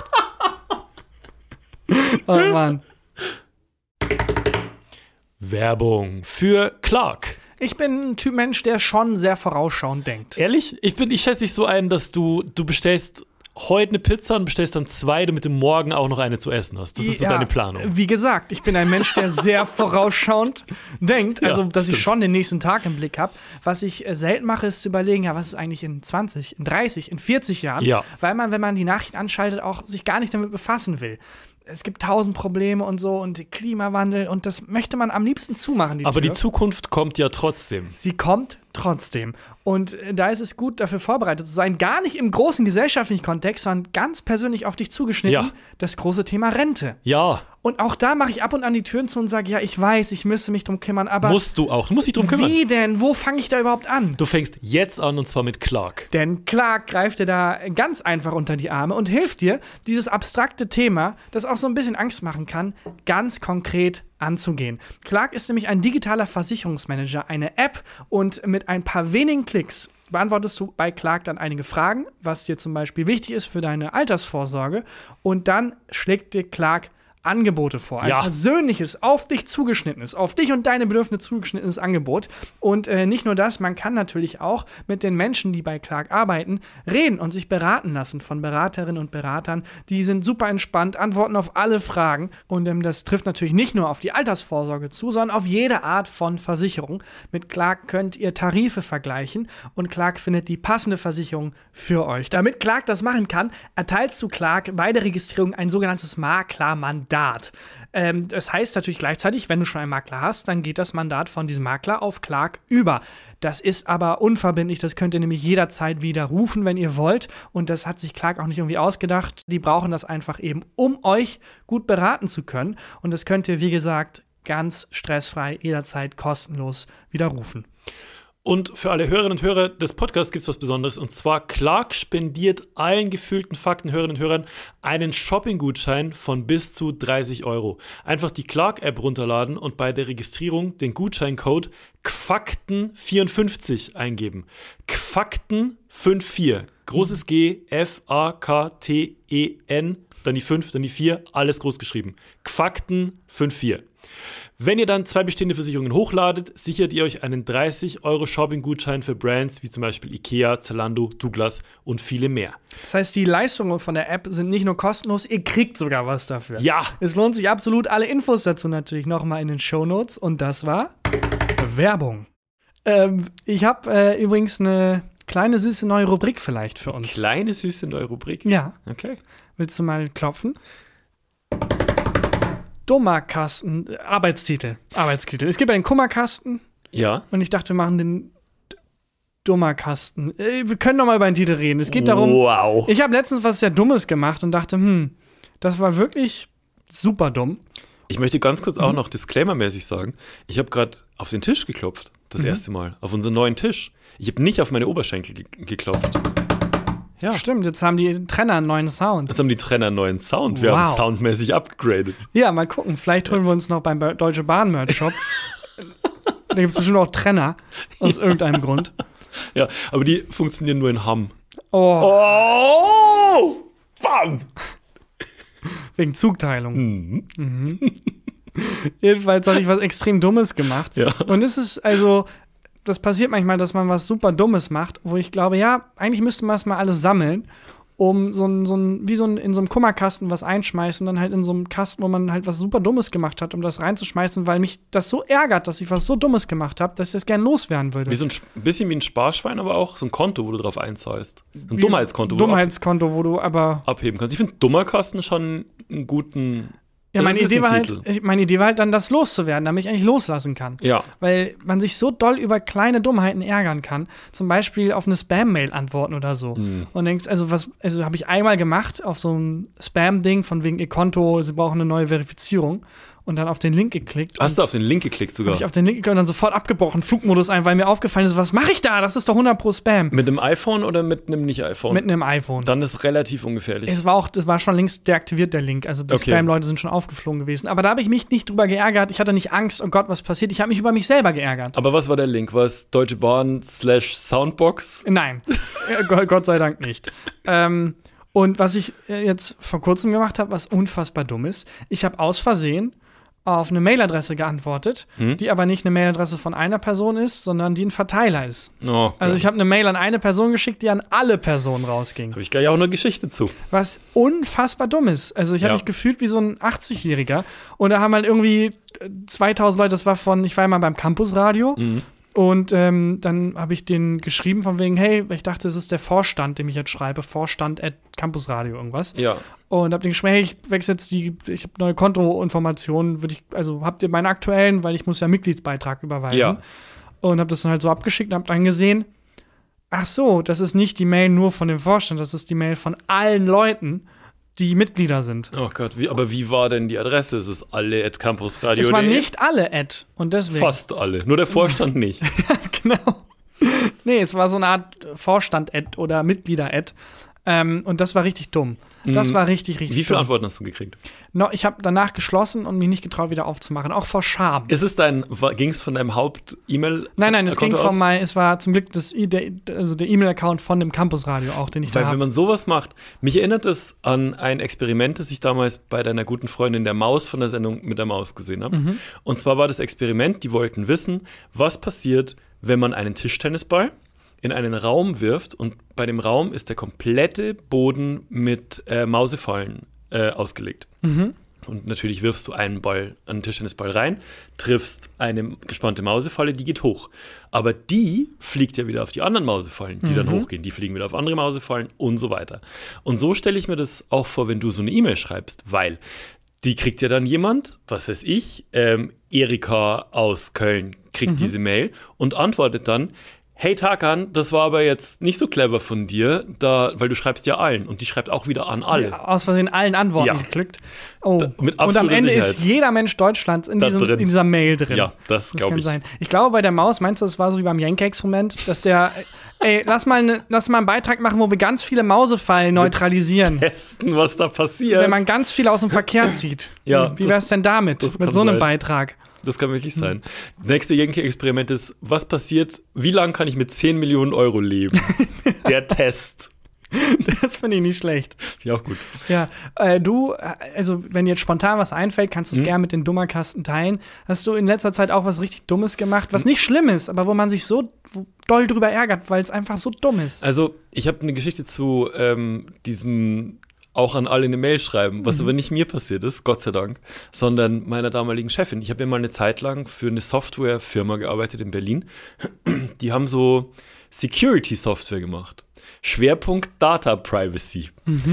Oh Mann. Werbung für Clark. Ich bin ein Typ Mensch, der schon sehr vorausschauend denkt. Ehrlich? Ich, bin, ich schätze dich so ein, dass du, du bestellst heute eine Pizza und bestellst dann zwei, damit du morgen auch noch eine zu essen hast. Das ist so Ja, deine Planung. Wie gesagt, ich bin ein Mensch, der sehr vorausschauend denkt. Also, Ja, dass ich stimmt. schon den nächsten Tag im Blick habe. Was ich äh, selten mache, ist zu überlegen, ja, was ist eigentlich in zwanzig, in dreißig, in vierzig Jahren? Ja. Weil man, wenn man die Nachrichten anschaltet, auch sich gar nicht damit befassen will. Es gibt tausend Probleme und so und Klimawandel und das möchte man am liebsten zumachen, die Aber Tür. die Zukunft kommt ja trotzdem. Sie kommt trotzdem. Und äh, da ist es gut, dafür vorbereitet zu sein. Gar nicht im großen gesellschaftlichen Kontext, sondern ganz persönlich auf dich zugeschnitten. Ja. Das große Thema Rente. Ja, Und auch da mache ich ab und an die Türen zu und sage, ja, ich weiß, ich müsste mich drum kümmern, aber musst du auch. Du musst dich drum kümmern. wie denn? Wo fange ich da überhaupt an? Du fängst jetzt an und zwar mit Clark. Denn Clark greift dir da ganz einfach unter die Arme und hilft dir, dieses abstrakte Thema, das auch so ein bisschen Angst machen kann, ganz konkret anzugehen. Clark ist nämlich ein digitaler Versicherungsmanager, eine App und mit ein paar wenigen Klicks beantwortest du bei Clark dann einige Fragen, was dir zum Beispiel wichtig ist für deine Altersvorsorge und dann schlägt dir Clark Angebote vor. Ein Ja. persönliches, auf dich zugeschnittenes, auf dich und deine Bedürfnisse zugeschnittenes Angebot. Und äh, nicht nur das, man kann natürlich auch mit den Menschen, die bei Clark arbeiten, reden und sich beraten lassen von Beraterinnen und Beratern. Die sind super entspannt, antworten auf alle Fragen. Und ähm, das trifft natürlich nicht nur auf die Altersvorsorge zu, sondern auf jede Art von Versicherung. Mit Clark könnt ihr Tarife vergleichen und Clark findet die passende Versicherung für euch. Damit Clark das machen kann, erteilst du Clark bei der Registrierung ein sogenanntes Maklermandat. Ähm, das heißt natürlich gleichzeitig, wenn du schon einen Makler hast, dann geht das Mandat von diesem Makler auf Clark über. Das ist aber unverbindlich, das könnt ihr nämlich jederzeit widerrufen, wenn ihr wollt. Und das hat sich Clark auch nicht irgendwie ausgedacht. Die brauchen das einfach eben, um euch gut beraten zu können. Und das könnt ihr, wie gesagt, ganz stressfrei jederzeit kostenlos widerrufen. Und für alle Hörerinnen und Hörer des Podcasts gibt es was Besonderes. Und zwar, Clark spendiert allen gefühlten Faktenhörerinnen und Hörern einen Shopping-Gutschein von bis zu dreißig Euro. Einfach die Clark-App runterladen und bei der Registrierung den Gutscheincode G F A K T E N vierundfünfzig eingeben. G F A K T E N vierundfünfzig. Großes G, F A K T E N, dann die fünf, dann die vier, alles groß geschrieben. G F A K T E N fünfundfünfzig. Wenn ihr dann zwei bestehende Versicherungen hochladet, sichert ihr euch einen dreißig Euro Shopping-Gutschein für Brands wie zum Beispiel Ikea, Zalando, Douglas und viele mehr. Das heißt, die Leistungen von der App sind nicht nur kostenlos, ihr kriegt sogar was dafür. Ja! Es lohnt sich absolut. Alle Infos dazu natürlich nochmal in den Shownotes. Und das war Werbung. Ähm, ich habe äh, übrigens eine kleine, süße neue Rubrik vielleicht für uns. Kleine, süße neue Rubrik? Ja. Okay. Willst du mal klopfen? Dummerkasten, Arbeitstitel. Arbeitstitel. Es gibt einen Kummerkasten. Ja. Und ich dachte, wir machen den Dummerkasten. Äh, wir können doch mal über den Titel reden. Es geht darum, wow. Ich habe letztens was sehr Dummes gemacht und dachte, hm, das war wirklich super dumm. Ich möchte ganz kurz auch noch disclaimermäßig sagen, ich habe gerade auf den Tisch geklopft, das Mhm. erste Mal, auf unseren neuen Tisch. Ich habe nicht auf meine Oberschenkel ge geklopft. Ja. Stimmt, jetzt haben die Trenner einen neuen Sound. Jetzt haben die Trenner einen neuen Sound. Wir Wow. haben soundmäßig upgradet. Ja, mal gucken. Vielleicht holen wir uns noch beim Deutsche Bahn Merch Shop. Da gibt es bestimmt auch Trenner. Aus irgendeinem Grund. Ja, aber die funktionieren nur in Hamm. Oh, Oh! Bam! wegen Zugteilung. Mhm. Mhm. Jedenfalls habe ich was extrem Dummes gemacht. Ja. Und es ist also, das passiert manchmal, dass man was super Dummes macht, wo ich glaube, ja, eigentlich müsste man es mal alles sammeln, um so ein, so ein, wie so ein, in so einem Kummerkasten was einschmeißen, dann halt in so einem Kasten, wo man halt was super Dummes gemacht hat, um das reinzuschmeißen, weil mich das so ärgert, dass ich was so Dummes gemacht habe, dass ich das gerne loswerden würde. Wie so ein, Sp- ein bisschen wie ein Sparschwein, aber auch so ein Konto, wo du drauf einzahlst. Ein Wie- Dummheitskonto, wo Dummheitskonto, wo du aber. du ab- abheben kannst. Ich finde Dummerkasten schon einen guten. Ja, das meine ist Idee, ein war halt, Titel. ich- meine Idee war halt dann, das loszuwerden, damit ich eigentlich loslassen kann. Ja. Weil man sich so doll über kleine Dummheiten ärgern kann. Zum Beispiel auf eine Spam-Mail antworten oder so. Mhm. Und denkst, also was, also habe ich einmal gemacht auf so ein Spam-Ding von wegen ihr Konto, sie brauchen eine neue Verifizierung. Und dann auf den Link geklickt. Hast und du auf den Link geklickt sogar? hab ich auf den Link geklickt und dann sofort abgebrochen, Flugmodus ein, weil mir aufgefallen ist, was mache ich da? Das ist doch hundert pro Spam. Mit einem iPhone oder mit einem Nicht-iPhone? Mit einem iPhone. Dann ist es relativ ungefährlich. Es war auch, das war schon längst deaktiviert, der Link. Also die Okay. Spam-Leute sind schon aufgeflogen gewesen. Aber da habe ich mich nicht drüber geärgert. Ich hatte nicht Angst, oh Gott, was passiert. Ich habe mich über mich selber geärgert. Aber was war der Link? War es Deutsche Bahn slash Soundbox? Nein, Äh, Gott Gott sei Dank nicht. ähm, und was ich äh, jetzt vor kurzem gemacht habe, was unfassbar dumm ist, ich habe aus Versehen auf eine Mailadresse geantwortet, Hm? die aber nicht eine Mailadresse von einer Person ist, sondern die ein Verteiler ist. Oh, Also ich habe eine Mail an eine Person geschickt, die an alle Personen rausging. habe ich gleich auch eine Geschichte zu. Was unfassbar dumm ist. Also ich habe Ja. mich gefühlt wie so ein achtzigjähriger. Und da haben halt irgendwie äh, zweitausend Leute, das war von, ich war ja mal beim Campusradio. Mhm. Und ähm, dann habe ich den geschrieben von wegen, hey, ich dachte, es ist der Vorstand, dem ich jetzt schreibe, Vorstand at Campusradio irgendwas. Ja. Und habe den geschrieben, hey, ich wechsle jetzt die, ich habe neue Kontoinformationen, würde ich, also habt ihr meine aktuellen, weil ich muss ja Mitgliedsbeitrag überweisen. Ja. Und habe das dann halt so abgeschickt und habe dann gesehen, ach so, das ist nicht die Mail nur von dem Vorstand, das ist die Mail von allen Leuten, die Mitglieder sind. Oh Gott, wie, aber wie war denn die Adresse? Ist es alle at campusradio? Es waren nicht alle Ad und deswegen. Fast alle. Nur der Vorstand nicht. Genau. Nee, es war so eine Art Vorstand-Ad oder Mitglieder-Ad. Ähm, und das war richtig dumm. Das Mhm. war richtig, richtig Wie viele dumm. Antworten hast du gekriegt? No, ich habe danach geschlossen und mich nicht getraut, wieder aufzumachen. Auch vor Scham. Ist es dein, ging es von deinem Haupt-E-Mail? Nein, nein, es ging Konto von aus? mein, es war zum Glück das, I- der, also der E-Mail-Account von dem Campusradio auch, den ich Weil da wenn habe. man sowas macht, mich erinnert es an ein Experiment, das ich damals bei deiner guten Freundin der Maus von der Sendung mit der Maus gesehen habe. Mhm. Und zwar war das Experiment, die wollten wissen, was passiert, wenn man einen Tischtennisball in einen Raum wirft und bei dem Raum ist der komplette Boden mit äh, Mausefallen äh, ausgelegt. Mhm. Und natürlich wirfst du einen Ball, einen Tischtennisball rein, triffst eine gespannte Mausefalle, die geht hoch. Aber die fliegt ja wieder auf die anderen Mausefallen, die dann hochgehen. Die fliegen wieder auf andere Mausefallen und so weiter. Und so stelle ich mir das auch vor, wenn du so eine E-Mail schreibst, weil die kriegt ja dann jemand, was weiß ich, ähm, Erika aus Köln kriegt diese Mail und antwortet dann, hey Tarkan, das war aber jetzt nicht so clever von dir, da, weil du schreibst ja allen und die schreibt auch wieder an alle. Aus Versehen allen Antworten Ja. geklickt. Oh. Da- mit und am absoluter Ende Sicherheit. ist jeder Mensch Deutschlands in, Da diesem, drin. in dieser Mail drin. Ja, das Das glaube kann ich. sein. Ich glaube, bei der Maus, meinst du, das war so wie beim Jenke-Experiment, dass der, ey, lass mal, ne, lass mal einen Beitrag machen, wo wir ganz viele Mausefallen neutralisieren. Testen, was da passiert. Wenn man ganz viele aus dem Verkehr zieht. Ja, Wie das- wär's denn damit? das Mit kann so einem sein. Beitrag. Das kann wirklich sein. Nächste Jenke-Experiment ist, was passiert, wie lange kann ich mit zehn Millionen Euro leben? Der Test. Das finde ich nicht schlecht. Ja, auch gut. Ja, äh, du, äh, also wenn dir jetzt spontan was einfällt, kannst du Mhm. es gerne mit den Dummerkasten teilen. Hast du in letzter Zeit auch was richtig Dummes gemacht, was nicht schlimm ist, aber wo man sich so doll drüber ärgert, weil es einfach so dumm ist? Also, ich habe eine Geschichte zu ähm, diesem auch an alle eine Mail schreiben, was aber nicht mir passiert ist, Gott sei Dank, sondern meiner damaligen Chefin. Ich habe ja mal eine Zeit lang für eine Softwarefirma gearbeitet in Berlin. Die haben so Security-Software gemacht. Schwerpunkt Data Privacy.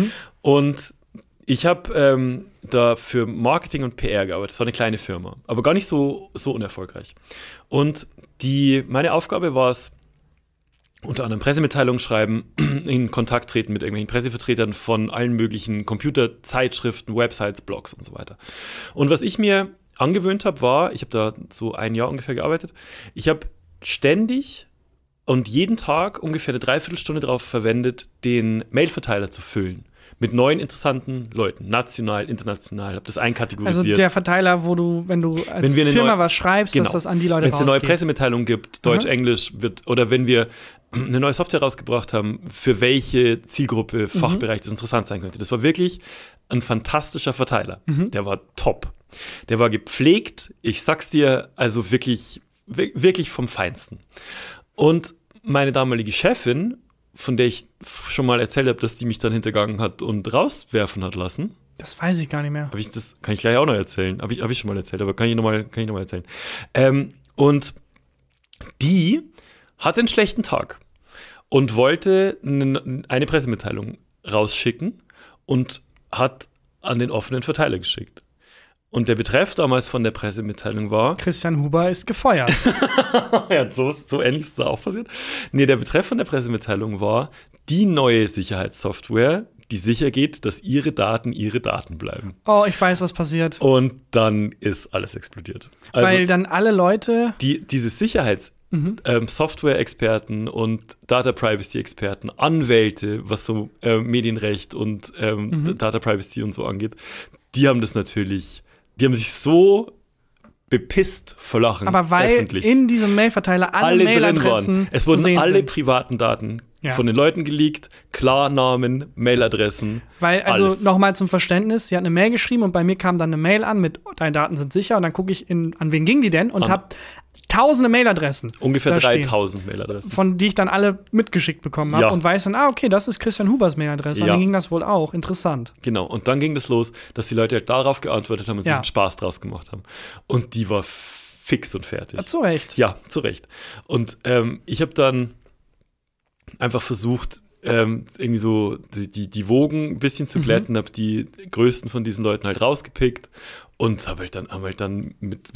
Und ich habe ähm, da für Marketing und P R gearbeitet. Das war eine kleine Firma, aber gar nicht so, so unerfolgreich. Und die, meine Aufgabe war es, unter anderem Pressemitteilungen schreiben, in Kontakt treten mit irgendwelchen Pressevertretern von allen möglichen Computerzeitschriften, Websites, Blogs und so weiter. Und was ich mir angewöhnt habe, war, ich habe da so ein Jahr ungefähr gearbeitet, ich habe ständig und jeden Tag ungefähr eine Dreiviertelstunde darauf verwendet, den Mailverteiler zu füllen. Mit neuen interessanten Leuten, national, international, habe das Also einkategorisiert. der Verteiler, wo du, wenn du als Wenn wir eine Firma neue- was schreibst, Genau. dass das an die Leute Wenn es eine neue rausgeht. Pressemitteilung gibt, Deutsch, Aha. Englisch, wird, oder wenn wir eine neue Software rausgebracht haben, für welche Zielgruppe, Fachbereich das interessant sein könnte. Das war wirklich ein fantastischer Verteiler. Der war top. Der war gepflegt, ich sag's dir, also wirklich, wi- wirklich vom Feinsten. Und meine damalige Chefin, von der ich f- schon mal erzählt habe, dass die mich dann hintergangen hat und rauswerfen hat lassen, Das weiß ich gar nicht mehr. habe ich das, kann ich gleich auch noch erzählen. Habe ich, hab ich schon mal erzählt, aber kann ich nochmal noch mal erzählen. Ähm, und die hatte einen schlechten Tag und wollte eine, eine Pressemitteilung rausschicken und hat an den offenen Verteiler geschickt. Und der Betreff damals von der Pressemitteilung war, Christian Huber ist gefeuert. ja, so, so ähnlich ist da auch passiert. Nee, der Betreff von der Pressemitteilung war die neue Sicherheitssoftware, die sicher geht, dass ihre Daten ihre Daten bleiben. Oh, ich weiß, was passiert. Und dann ist alles explodiert. Also Weil dann alle Leute, die, diese Sicherheits-Software-Experten und Data-Privacy-Experten, Anwälte, was so äh, Medienrecht und ähm, Data-Privacy und so angeht, die haben das natürlich, die haben sich so bepisst vor Lachen, aber weil öffentlich. in diesem Mailverteiler alle, alle drin Mailadressen waren. Es zu wurden sehen alle sind. privaten Daten Ja. von den Leuten geleakt, Klarnamen, Mailadressen. Weil, also alles. nochmal zum Verständnis, sie hat eine Mail geschrieben und bei mir kam dann eine Mail an mit, deine Daten sind sicher und dann gucke ich, in, an wen ging die denn und An- habe tausende Mailadressen. Ungefähr da stehen, dreitausend Mailadressen. von die ich dann alle mitgeschickt bekommen habe Ja. und weiß dann, ah, okay, das ist Christian Hubers Mailadresse. Und Ja. dann ging das wohl auch. Interessant. Genau, und dann ging das los, dass die Leute halt darauf geantwortet haben und sich Ja. einen Spaß draus gemacht haben. Und die war fix und fertig. Ja, zu Recht. Ja, zu Recht. Und ähm, ich habe dann einfach versucht, ähm, irgendwie so die, die, die Wogen ein bisschen zu glätten, habe die größten von diesen Leuten halt rausgepickt und habe halt dann, hab halt dann mit wirklich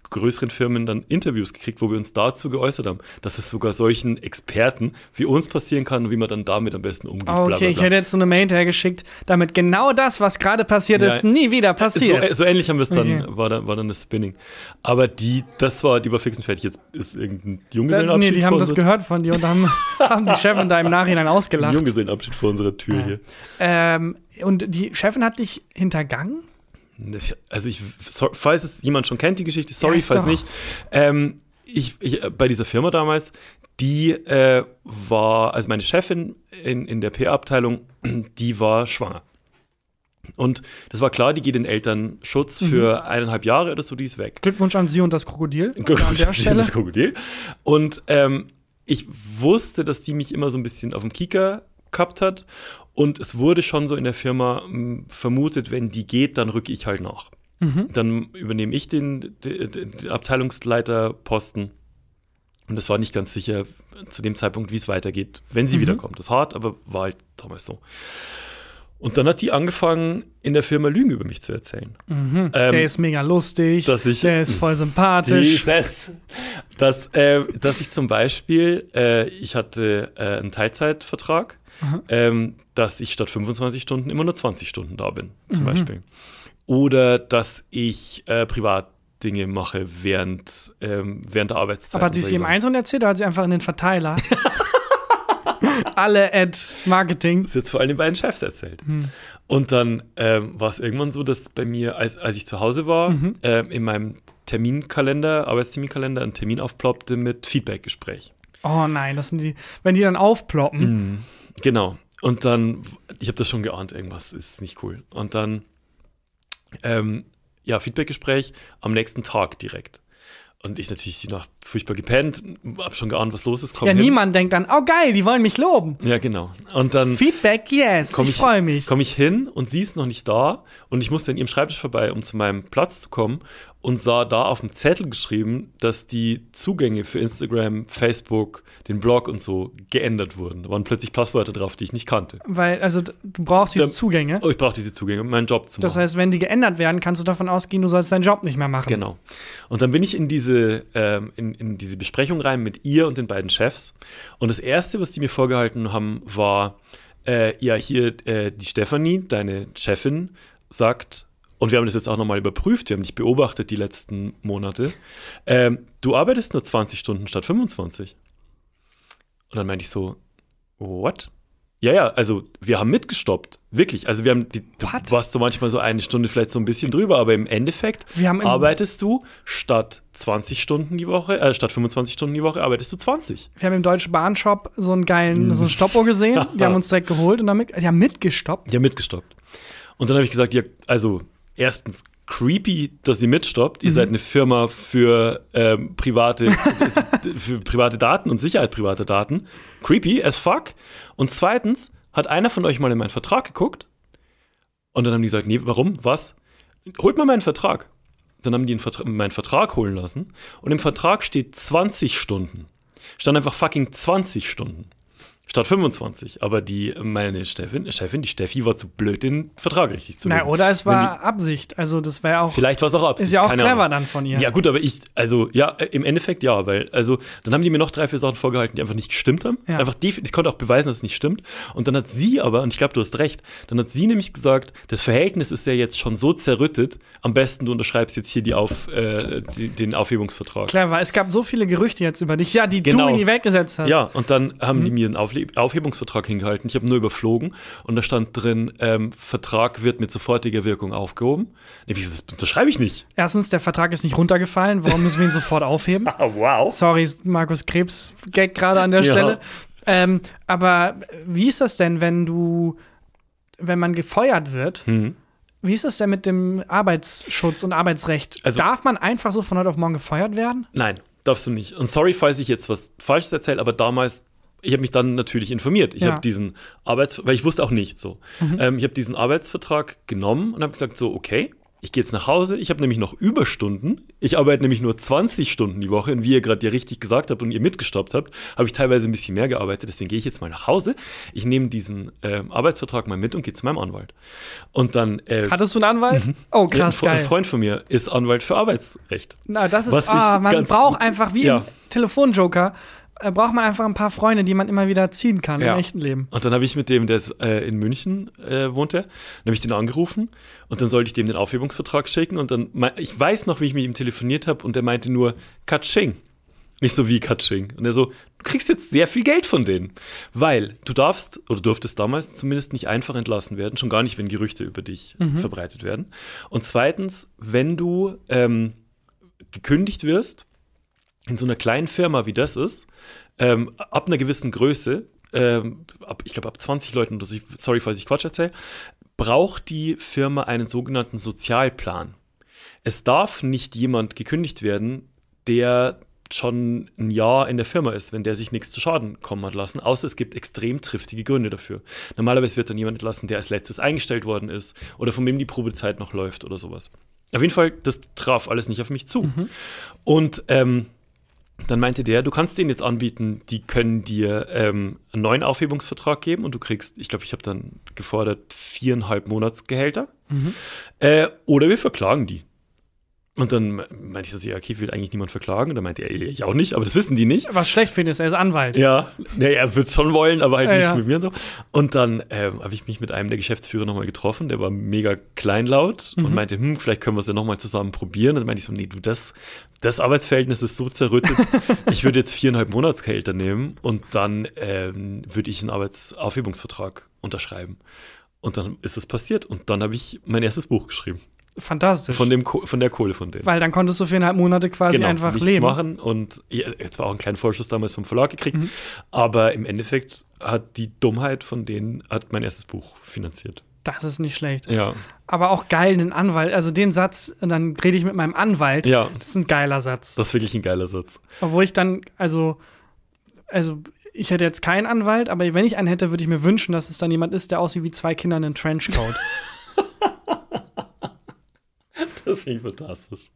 größeren Firmen dann Interviews gekriegt, wo wir uns dazu geäußert haben, dass es sogar solchen Experten wie uns passieren kann und wie man dann damit am besten umgeht. Okay, bla bla bla. Ich hätte jetzt so eine Mail hergeschickt, damit genau das, was gerade passiert ja, ist, nie wieder passiert. So, so ähnlich haben wir es dann, okay. war dann, war dann das Spinning. Aber die, das war, die war fix und fertig. Jetzt ist irgendein Junggesellenabschied. Nee, die haben das gehört von dir und haben, haben die Chefin da im Nachhinein ausgelacht. Ein Junggesellenabschied vor unserer Tür ja. hier. Ähm, und die Chefin hat dich hintergangen? Das, also ich, so, falls es jemand schon kennt, die Geschichte, sorry, ja, falls doch. nicht. Ähm, ich, ich, bei dieser Firma damals, die äh, war, also meine Chefin in, in der P R-Abteilung, die war schwanger. Und das war klar, die geht in Elternschutz für mhm. eineinhalb Jahre oder so, die ist weg. Glückwunsch an Sie und das Krokodil. Glückwunsch an der Stelle. Das Krokodil. Und ähm, ich wusste, dass die mich immer so ein bisschen auf dem Kieker gehabt hat. Und es wurde schon so in der Firma m, vermutet, wenn die geht, dann rücke ich halt nach. Mhm. Dann übernehme ich den, den, den Abteilungsleiterposten. Und es war nicht ganz sicher zu dem Zeitpunkt, wie es weitergeht, wenn sie mhm. wiederkommt. Das ist hart, aber war halt damals so. Und dann hat die angefangen, in der Firma Lügen über mich zu erzählen. Mhm. Ähm, der ist mega lustig, dass ich, der ist voll sympathisch. Dieses, dass, äh, dass ich zum Beispiel, äh, ich hatte äh, einen Teilzeitvertrag, ähm, dass ich statt fünfundzwanzig Stunden immer nur zwanzig Stunden da bin, zum mhm. Beispiel. Oder dass ich äh, privat Dinge mache während, ähm, während der Arbeitszeit. Aber hat sie es jedem Einzelnen erzählt oder hat sie einfach in den Verteiler? Alle at Marketing. Das ist jetzt vor allem den beiden Chefs erzählt. Hm. Und dann ähm, war es irgendwann so, dass bei mir, als, als ich zu Hause war, mhm. ähm, in meinem Terminkalender, Arbeitsterminkalender, ein Termin aufploppte mit Feedbackgespräch. Oh nein, das sind die, wenn die dann aufploppen. Mhm. Genau. Und dann, ich habe das schon geahnt, irgendwas ist nicht cool. Und dann, ähm, ja, Feedbackgespräch am nächsten Tag direkt. Und ich natürlich die Nacht furchtbar gepennt, hab schon geahnt, was los ist. Komm ja, hin. Niemand denkt dann, oh geil, die wollen mich loben. Ja, genau. Und dann Feedback, yes, ich, ich freue mich. Komme ich hin und sie ist noch nicht da und ich musste an ihrem Schreibtisch vorbei, um zu meinem Platz zu kommen und sah da auf dem Zettel geschrieben, dass die Zugänge für Instagram, Facebook, den Blog und so geändert wurden. Da waren plötzlich Passwörter drauf, die ich nicht kannte. Weil, also du brauchst diese Der, Zugänge. Oh, ich brauche diese Zugänge, um meinen Job zu machen. Das heißt, wenn die geändert werden, kannst du davon ausgehen, du sollst deinen Job nicht mehr machen. Genau. Und dann bin ich in diese, ähm, in, in diese Besprechung rein mit ihr und den beiden Chefs. Und das Erste, was die mir vorgehalten haben, war, äh, ja, hier äh, die Stefanie, deine Chefin, sagt, und wir haben das jetzt auch nochmal überprüft, wir haben dich beobachtet die letzten Monate, ähm, du arbeitest nur zwanzig Stunden statt fünfundzwanzig. Und dann meinte ich so, what? Ja, ja, also wir haben mitgestoppt, wirklich. Also wir haben, die, du warst so manchmal so eine Stunde vielleicht so ein bisschen drüber, aber im Endeffekt wir haben im arbeitest du statt zwanzig Stunden die Woche, äh, statt fünfundzwanzig Stunden die Woche, arbeitest du zwanzig. Wir haben im Deutschen Bahnshop so einen geilen, so einen Stoppuhr gesehen, die haben uns direkt geholt und dann mit, die haben mitgestoppt. Die haben mitgestoppt. Und dann habe ich gesagt, ja, also erstens creepy, dass ihr mitstoppt. Ihr mhm. seid eine Firma für ähm, private für private Daten und Sicherheit privater Daten. Creepy as fuck. Und zweitens hat einer von euch mal in meinen Vertrag geguckt und dann haben die gesagt, nee, warum? Was? Holt mal meinen Vertrag. Dann haben die einen Vertra- meinen Vertrag holen lassen und im Vertrag steht zwanzig Stunden. Stand einfach fucking zwanzig Stunden. Statt fünfundzwanzig. Aber die, meine Chefin, Chefin, die Steffi, war zu blöd, den Vertrag richtig zu lesen. Na, oder es war die, Absicht. Also, das wäre auch. Vielleicht war es auch Absicht. Ist ja auch Keine clever Ahnung. Dann von ihr. Ja, gut, aber ich, also, ja, im Endeffekt ja, weil, also, dann haben die mir noch drei, vier Sachen vorgehalten, die einfach nicht gestimmt haben. Ja. Einfach, die, ich konnte auch beweisen, dass es nicht stimmt. Und dann hat sie aber, und ich glaube, du hast recht, dann hat sie nämlich gesagt, das Verhältnis ist ja jetzt schon so zerrüttet, am besten du unterschreibst jetzt hier die Auf, äh, die, den Aufhebungsvertrag. Clever, es gab so viele Gerüchte jetzt über dich, ja, die genau. du in die Welt gesetzt hast. Ja, und dann haben mhm. die mir einen Aufle- Aufhebungsvertrag hingehalten. Ich habe nur überflogen und da stand drin, ähm, Vertrag wird mit sofortiger Wirkung aufgehoben. Nee, wie, das unterschreibe ich nicht. Erstens, der Vertrag ist nicht runtergefallen. Warum müssen wir ihn sofort aufheben? Wow. Sorry, Markus Krebs-Gag gerade an der ja. Stelle. Ähm, aber wie ist das denn, wenn du, wenn man gefeuert wird? Mhm. Wie ist das denn mit dem Arbeitsschutz und Arbeitsrecht? Also, darf man einfach so von heute auf morgen gefeuert werden? Nein, darfst du nicht. Und sorry, falls ich jetzt was Falsches erzähle, aber damals ich habe mich dann natürlich informiert. Ich ja. habe diesen Arbeits, weil ich wusste auch nicht so. Mhm. Ähm, ich habe diesen Arbeitsvertrag genommen und habe gesagt so, okay, ich gehe jetzt nach Hause, ich habe nämlich noch Überstunden, ich arbeite nämlich nur zwanzig Stunden die Woche und wie ihr gerade ja richtig gesagt habt und ihr mitgestoppt habt, habe ich teilweise ein bisschen mehr gearbeitet, deswegen gehe ich jetzt mal nach Hause, ich nehme diesen äh, Arbeitsvertrag mal mit und gehe zu meinem Anwalt. Und dann äh, Hattest du einen Anwalt? Oh, krass, ein, geil. Ein Freund von mir ist Anwalt für Arbeitsrecht. Na, das ist, Was ah, ich man ganz braucht gut- einfach, wie ja. im Telefonjoker, äh, braucht man einfach ein paar Freunde, die man immer wieder ziehen kann Ja. im echten Leben. Und dann habe ich mit dem, der ist, äh, in München äh, wohnte, dann habe ich den angerufen und dann sollte ich dem den Aufhebungsvertrag schicken und dann, me- ich weiß noch, wie ich mit ihm telefoniert habe und der meinte nur, Katsching. Nicht so wie Katsching. Und er so, du kriegst jetzt sehr viel Geld von denen, weil du darfst, oder durftest damals zumindest nicht einfach entlassen werden, schon gar nicht, wenn Gerüchte über dich Mhm. verbreitet werden. Und zweitens, wenn du ähm, gekündigt wirst, in so einer kleinen Firma wie das ist, ähm, ab einer gewissen Größe, ähm, ab, ich glaube ab zwanzig Leuten, oder so, sorry, falls ich Quatsch erzähle, braucht die Firma einen sogenannten Sozialplan. Es darf nicht jemand gekündigt werden, der schon ein Jahr in der Firma ist, wenn der sich nichts zu Schaden kommen hat lassen, außer es gibt extrem triftige Gründe dafür. Normalerweise wird dann jemand entlassen, der als letztes eingestellt worden ist oder von wem die Probezeit noch läuft oder sowas. Auf jeden Fall, das traf alles nicht auf mich zu. Mhm. Und ähm, dann meinte der, du kannst denen jetzt anbieten, die können dir ähm, einen neuen Aufhebungsvertrag geben und du kriegst, ich glaube, ich habe dann gefordert, viereinhalb Monatsgehälter. Mhm. Äh, oder wir verklagen die. Und dann meinte ich so, ja, okay, will eigentlich niemand verklagen. Und dann meinte er, ich auch nicht, aber das wissen die nicht. Was schlecht findest, er ist Anwalt. Ja, nee, er wird es schon wollen, aber halt Ja, nicht ja. mit mir und so. Und dann ähm, habe ich mich mit einem der Geschäftsführer nochmal getroffen, der war mega kleinlaut Mhm. und meinte, hm, vielleicht können wir es ja nochmal zusammen probieren. Und dann meinte ich so, nee, du, das, das Arbeitsverhältnis ist so zerrüttet, ich würde jetzt viereinhalb Monatsgehälter nehmen und dann ähm, würde ich einen Arbeitsaufhebungsvertrag unterschreiben. Und dann ist das passiert und dann habe ich mein erstes Buch geschrieben. Fantastisch. Von, dem Ko- von der Kohle von denen. Weil dann konntest du viereinhalb Monate quasi Genau, einfach nichts leben. machen und ja, jetzt war auch einen kleinen Vorschuss damals vom Verlag gekriegt, Mhm. aber im Endeffekt hat die Dummheit von denen hat mein erstes Buch finanziert. Das ist nicht schlecht. Ja, Aber auch geil, den Anwalt, also den Satz, und dann rede ich mit meinem Anwalt, ja, das ist ein geiler Satz. das ist wirklich ein geiler Satz. Obwohl ich dann, also, also ich hätte jetzt keinen Anwalt, aber wenn ich einen hätte, würde ich mir wünschen, dass es dann jemand ist, der aussieht wie zwei Kinder in einem Trenchcoat. Das finde ich fantastisch.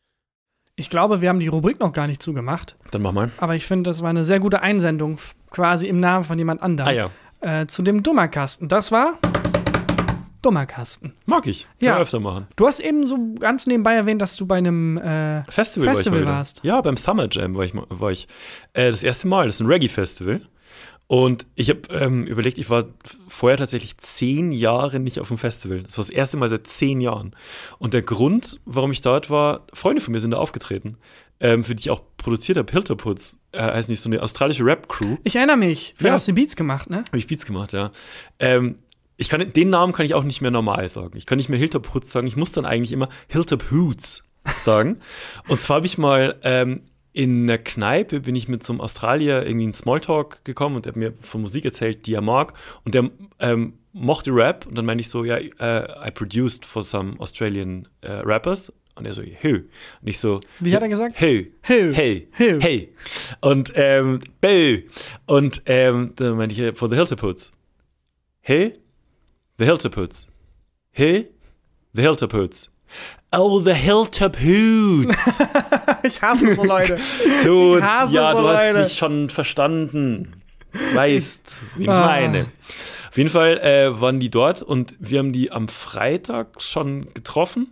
Ich glaube, wir haben die Rubrik noch gar nicht zugemacht, Dann mach mal. aber ich finde, das war eine sehr gute Einsendung, f- quasi im Namen von jemand anderem. Ah ja, äh, zu dem Dummerkasten. Das war Dummerkasten. mag ich. Können Ja. wir öfter machen. Du hast eben so ganz nebenbei erwähnt, dass du bei einem äh, Festival, war ich Festival mal wieder. warst. Ja, beim Summer Jam war ich, mal- war ich äh, das erste Mal. Das ist ein Reggae-Festival. Und ich habe ähm, überlegt, ich war vorher tatsächlich zehn Jahre nicht auf dem Festival. Das war das erste Mal seit zehn Jahren. Und der Grund, warum ich dort war, Freunde von mir sind da aufgetreten, ähm, für die ich auch produziert habe. Hilterputs, äh, heißt nicht, so eine australische Rap-Crew. Ich erinnere mich. Wir Ja. haben aus den Beats gemacht, ne? Habe ich Beats gemacht, ja. Ähm, ich kann, den Namen kann ich auch nicht mehr normal sagen. Ich kann nicht mehr Hilterputs sagen. Ich muss dann eigentlich immer Hilterputs sagen. Und zwar habe ich mal ähm, in einer Kneipe bin ich mit so einem Australier irgendwie in Smalltalk gekommen und der hat mir von Musik erzählt, die er mag. Und der ähm, mochte Rap. Und dann meinte ich so, ja, uh, I produced for some Australian uh, rappers. Und er so, who? Und ich so, Wie hat er gesagt? Who? Who? Hey, Who? hey. Und ähm, Boo. Und ähm, dann meinte ich, äh, for the Hilterputs. Hey? The Hilterputs. Hey? The Hilterputs. Oh, the Hilterputs. Ich hasse so Leute. Du, Ich hasse ja, so du hast Leute. mich schon verstanden. Weißt, wie ich Ah. meine. Auf jeden Fall äh, waren die dort und wir haben die am Freitag schon getroffen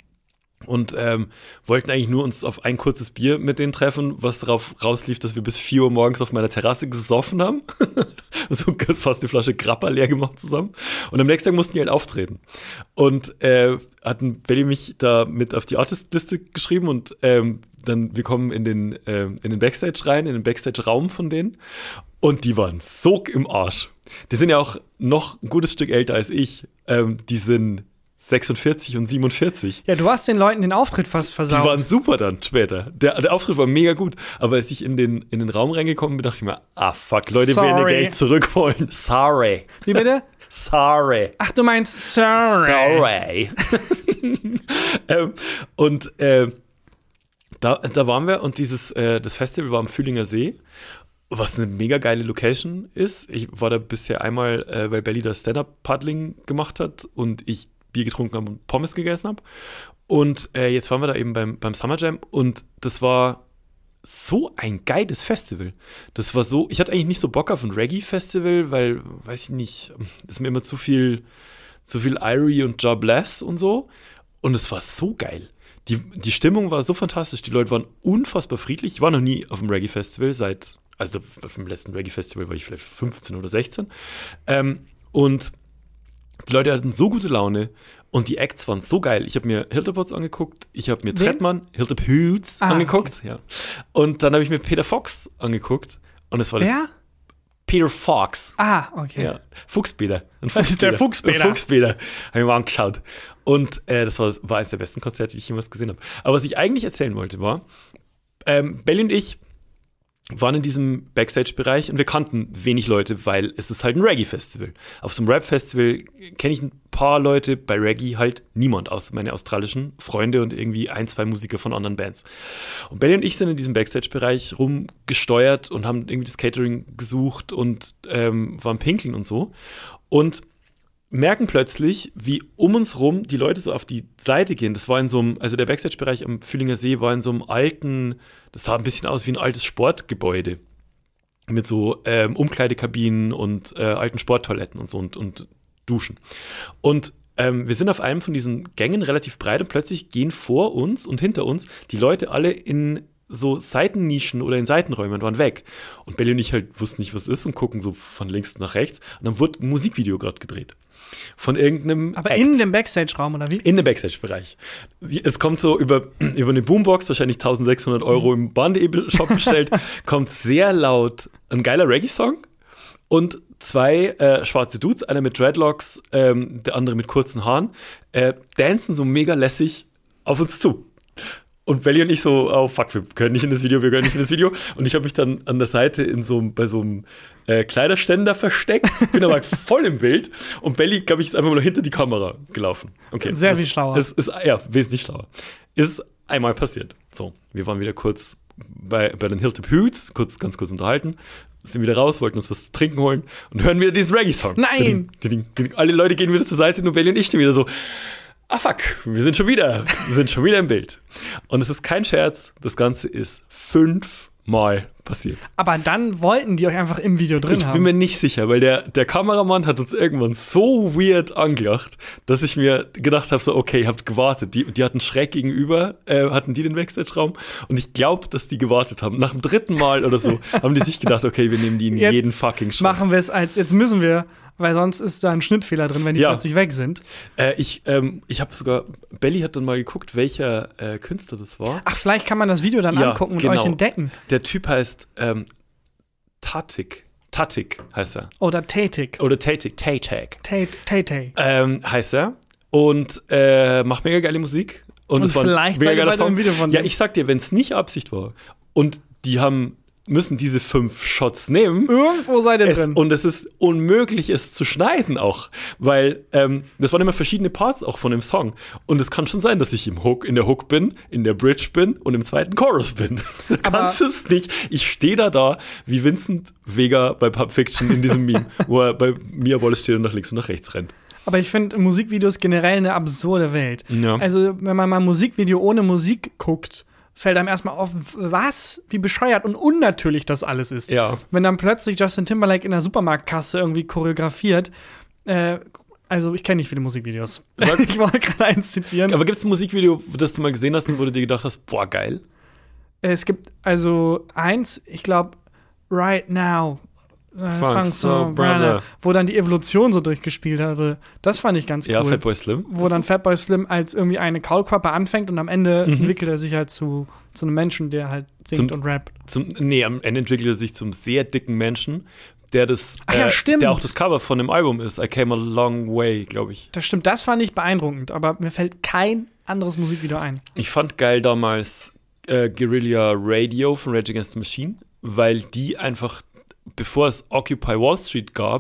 und ähm, wollten eigentlich nur uns auf ein kurzes Bier mit denen treffen, was darauf rauslief, dass wir bis vier Uhr morgens auf meiner Terrasse gesoffen haben. So fast eine Flasche Grappa leer gemacht zusammen. Und am nächsten Tag mussten die halt auftreten. Und äh, hatten Belly mich da mit auf die Artist-Liste geschrieben und ähm, dann, wir kommen in den, ähm, in den Backstage rein, in den Backstage-Raum von denen. Und die waren so im Arsch. Die sind ja auch noch ein gutes Stück älter als ich. Ähm, die sind sechsundvierzig und siebenundvierzig. Ja, du hast den Leuten den Auftritt fast Die versaut. waren super dann später. Der, der Auftritt war mega gut. Aber als ich in den, in den Raum reingekommen bin, dachte ich mir, ah fuck, Leute werden ihr Sorry. Geld zurück wollen. Sorry. Wie bitte? Sorry. Ach, du meinst sorry. Sorry. ähm, und äh, da, da waren wir und dieses, äh, das Festival war am Fühlinger See, was eine mega geile Location ist. Ich war da bisher einmal, äh, weil Belly da Stand-Up-Paddling gemacht hat und ich Bier getrunken habe und Pommes gegessen habe. Und äh, jetzt waren wir da eben beim, beim Summer Jam und das war so ein geiles Festival. Das war so, ich hatte eigentlich nicht so Bock auf ein Reggae-Festival, weil, weiß ich nicht, ist mir immer zu viel, zu viel Irie und Ja Bless und so. Und es war so geil. Die, die Stimmung war so fantastisch, die Leute waren unfassbar friedlich. Ich war noch nie auf einem Reggae-Festival seit, also auf dem letzten Reggae-Festival war ich vielleicht fünfzehn oder sechzehn. Ähm, und die Leute hatten so gute Laune und die Acts waren so geil. Ich habe mir Hilterpots angeguckt, ich habe mir Trettmann, Hilterpoots ah, angeguckt. Okay. Ja. Und dann habe ich mir Peter Fox angeguckt. Und es war das. Wer? Peter Fox. Ah, okay. Ja. Fuchspeter. Ein Fuchspeter. Der Fuchspeter. Fuchspeter. Habe ich mir mal angeschaut. Und äh, das war, war eines der besten Konzerte, die ich jemals gesehen habe. Aber was ich eigentlich erzählen wollte, war, ähm, Belly und ich waren in diesem Backstage-Bereich und wir kannten wenig Leute, weil es ist halt ein Reggae-Festival. Auf so einem Rap-Festival kenne ich ein paar Leute, bei Reggae halt niemand, außer meine australischen Freunde und irgendwie ein, zwei Musiker von anderen Bands. Und Belly und ich sind in diesem Backstage-Bereich rumgesteuert und haben irgendwie das Catering gesucht und ähm, waren pinkeln und so. Und merken plötzlich, wie um uns rum die Leute so auf die Seite gehen. Das war in so einem, also der Backstage-Bereich am Fühlinger See war in so einem alten, das sah ein bisschen aus wie ein altes Sportgebäude. Mit so ähm, Umkleidekabinen und äh, alten Sporttoiletten und so und, und Duschen. Und ähm, wir sind auf einem von diesen Gängen relativ breit und plötzlich gehen vor uns und hinter uns die Leute alle in so Seitennischen oder in Seitenräumen und waren weg. Und Belly und ich halt wussten nicht, was ist und gucken so von links nach rechts. Und dann wurde ein Musikvideo gerade gedreht. Von irgendeinem Aber Act. in dem Backstage-Raum, oder wie? In dem Backstage-Bereich. Es kommt so über, über eine Boombox, wahrscheinlich eintausendsechshundert Euro im Band-E-Shop bestellt, kommt sehr laut ein geiler Reggae-Song und zwei äh, schwarze Dudes, einer mit Dreadlocks, ähm, der andere mit kurzen Haaren, äh, dancen so mega lässig auf uns zu. Und Belly und ich so, oh fuck, wir können nicht in das Video, wir können nicht in das Video. Und ich habe mich dann an der Seite in so, bei so einem äh, Kleiderständer versteckt, bin aber voll im Bild. Und Belly, glaube ich, ist einfach mal hinter die Kamera gelaufen. Okay, sehr das, viel schlauer. Ist, ist, ja, wesentlich schlauer. Ist einmal passiert. So, wir waren wieder kurz bei, bei den Hilltop-Hoots, kurz, ganz kurz unterhalten, sind wieder raus, wollten uns was zu trinken holen und hören wieder diesen Reggae-Song. Nein! Ding, ding, ding. Alle Leute gehen wieder zur Seite, nur Belly und ich stehen wieder so, ah fuck, wir sind schon wieder, wir sind schon wieder im Bild. Und es ist kein Scherz, das Ganze ist fünfmal passiert. Aber dann wollten die euch einfach im Video drin ich haben. Ich bin mir nicht sicher, weil der, der Kameramann hat uns irgendwann so weird angelacht, dass ich mir gedacht habe, so okay, ihr habt gewartet. Die, die hatten schräg gegenüber, äh, hatten die den Backstage-Raum und ich glaube, dass die gewartet haben. Nach dem dritten Mal oder so haben die sich gedacht, okay, wir nehmen die in jetzt jeden fucking Show. Machen wir es als, jetzt müssen wir, weil sonst ist da ein Schnittfehler drin, wenn die ja. plötzlich weg sind. Äh, ich ähm, ich habe sogar, Belly hat dann mal geguckt, welcher äh, Künstler das war. Ach, vielleicht kann man das Video dann ja, angucken und genau. euch entdecken. Der Typ heißt ähm, Tatik. Tatik heißt er. Oder Tatik. Oder Tatik. Tatik. Tatik. Ähm, heißt er. Und äh, macht mega geile Musik. Und, und es war vielleicht mega geiler bei Song. dem Video von Ja, ich sag dir, wenn es nicht Absicht war und die haben müssen diese fünf Shots nehmen. Irgendwo seid ihr es, drin. Und es ist unmöglich, es zu schneiden auch. Weil ähm, das waren immer verschiedene Parts auch von dem Song. Und es kann schon sein, dass ich im Hook, in der Hook bin, in der Bridge bin und im zweiten Chorus bin. Du kannst es nicht. Ich stehe da da wie Vincent Vega bei Pulp Fiction in diesem Meme, wo er bei Mia Wallace steht und nach links und nach rechts rennt. Aber ich finde Musikvideos generell eine absurde Welt. Ja. Also, wenn man mal ein Musikvideo ohne Musik guckt, fällt einem erstmal auf, was, wie bescheuert und unnatürlich das alles ist. Ja. Wenn dann plötzlich Justin Timberlake in der Supermarktkasse irgendwie choreografiert, äh, also ich kenne nicht viele Musikvideos. Ich wollte gerade eins zitieren. Aber gibt es ein Musikvideo, das du mal gesehen hast und wo du dir gedacht hast, boah, geil? Es gibt also eins, ich glaube, Right Now, äh, Funk So Brother, wo dann die Evolution so durchgespielt hat. Das fand ich ganz cool. Ja, Fatboy Slim. Wo dann Fatboy Slim als irgendwie eine Kaulquappe anfängt und am Ende mhm. entwickelt er sich halt zu, zu einem Menschen, der halt singt zum, und rappt. Zum, nee, am Ende entwickelt er sich zum sehr dicken Menschen, der das, Ach ja, äh, stimmt. der auch das Cover von dem Album ist. I Came a Long Way, glaube ich. Das stimmt, das fand ich beeindruckend, aber mir fällt kein anderes Musikvideo ein. Ich fand geil damals äh, Guerilla Radio von Rage Against the Machine, weil die einfach, bevor es Occupy Wall Street gab,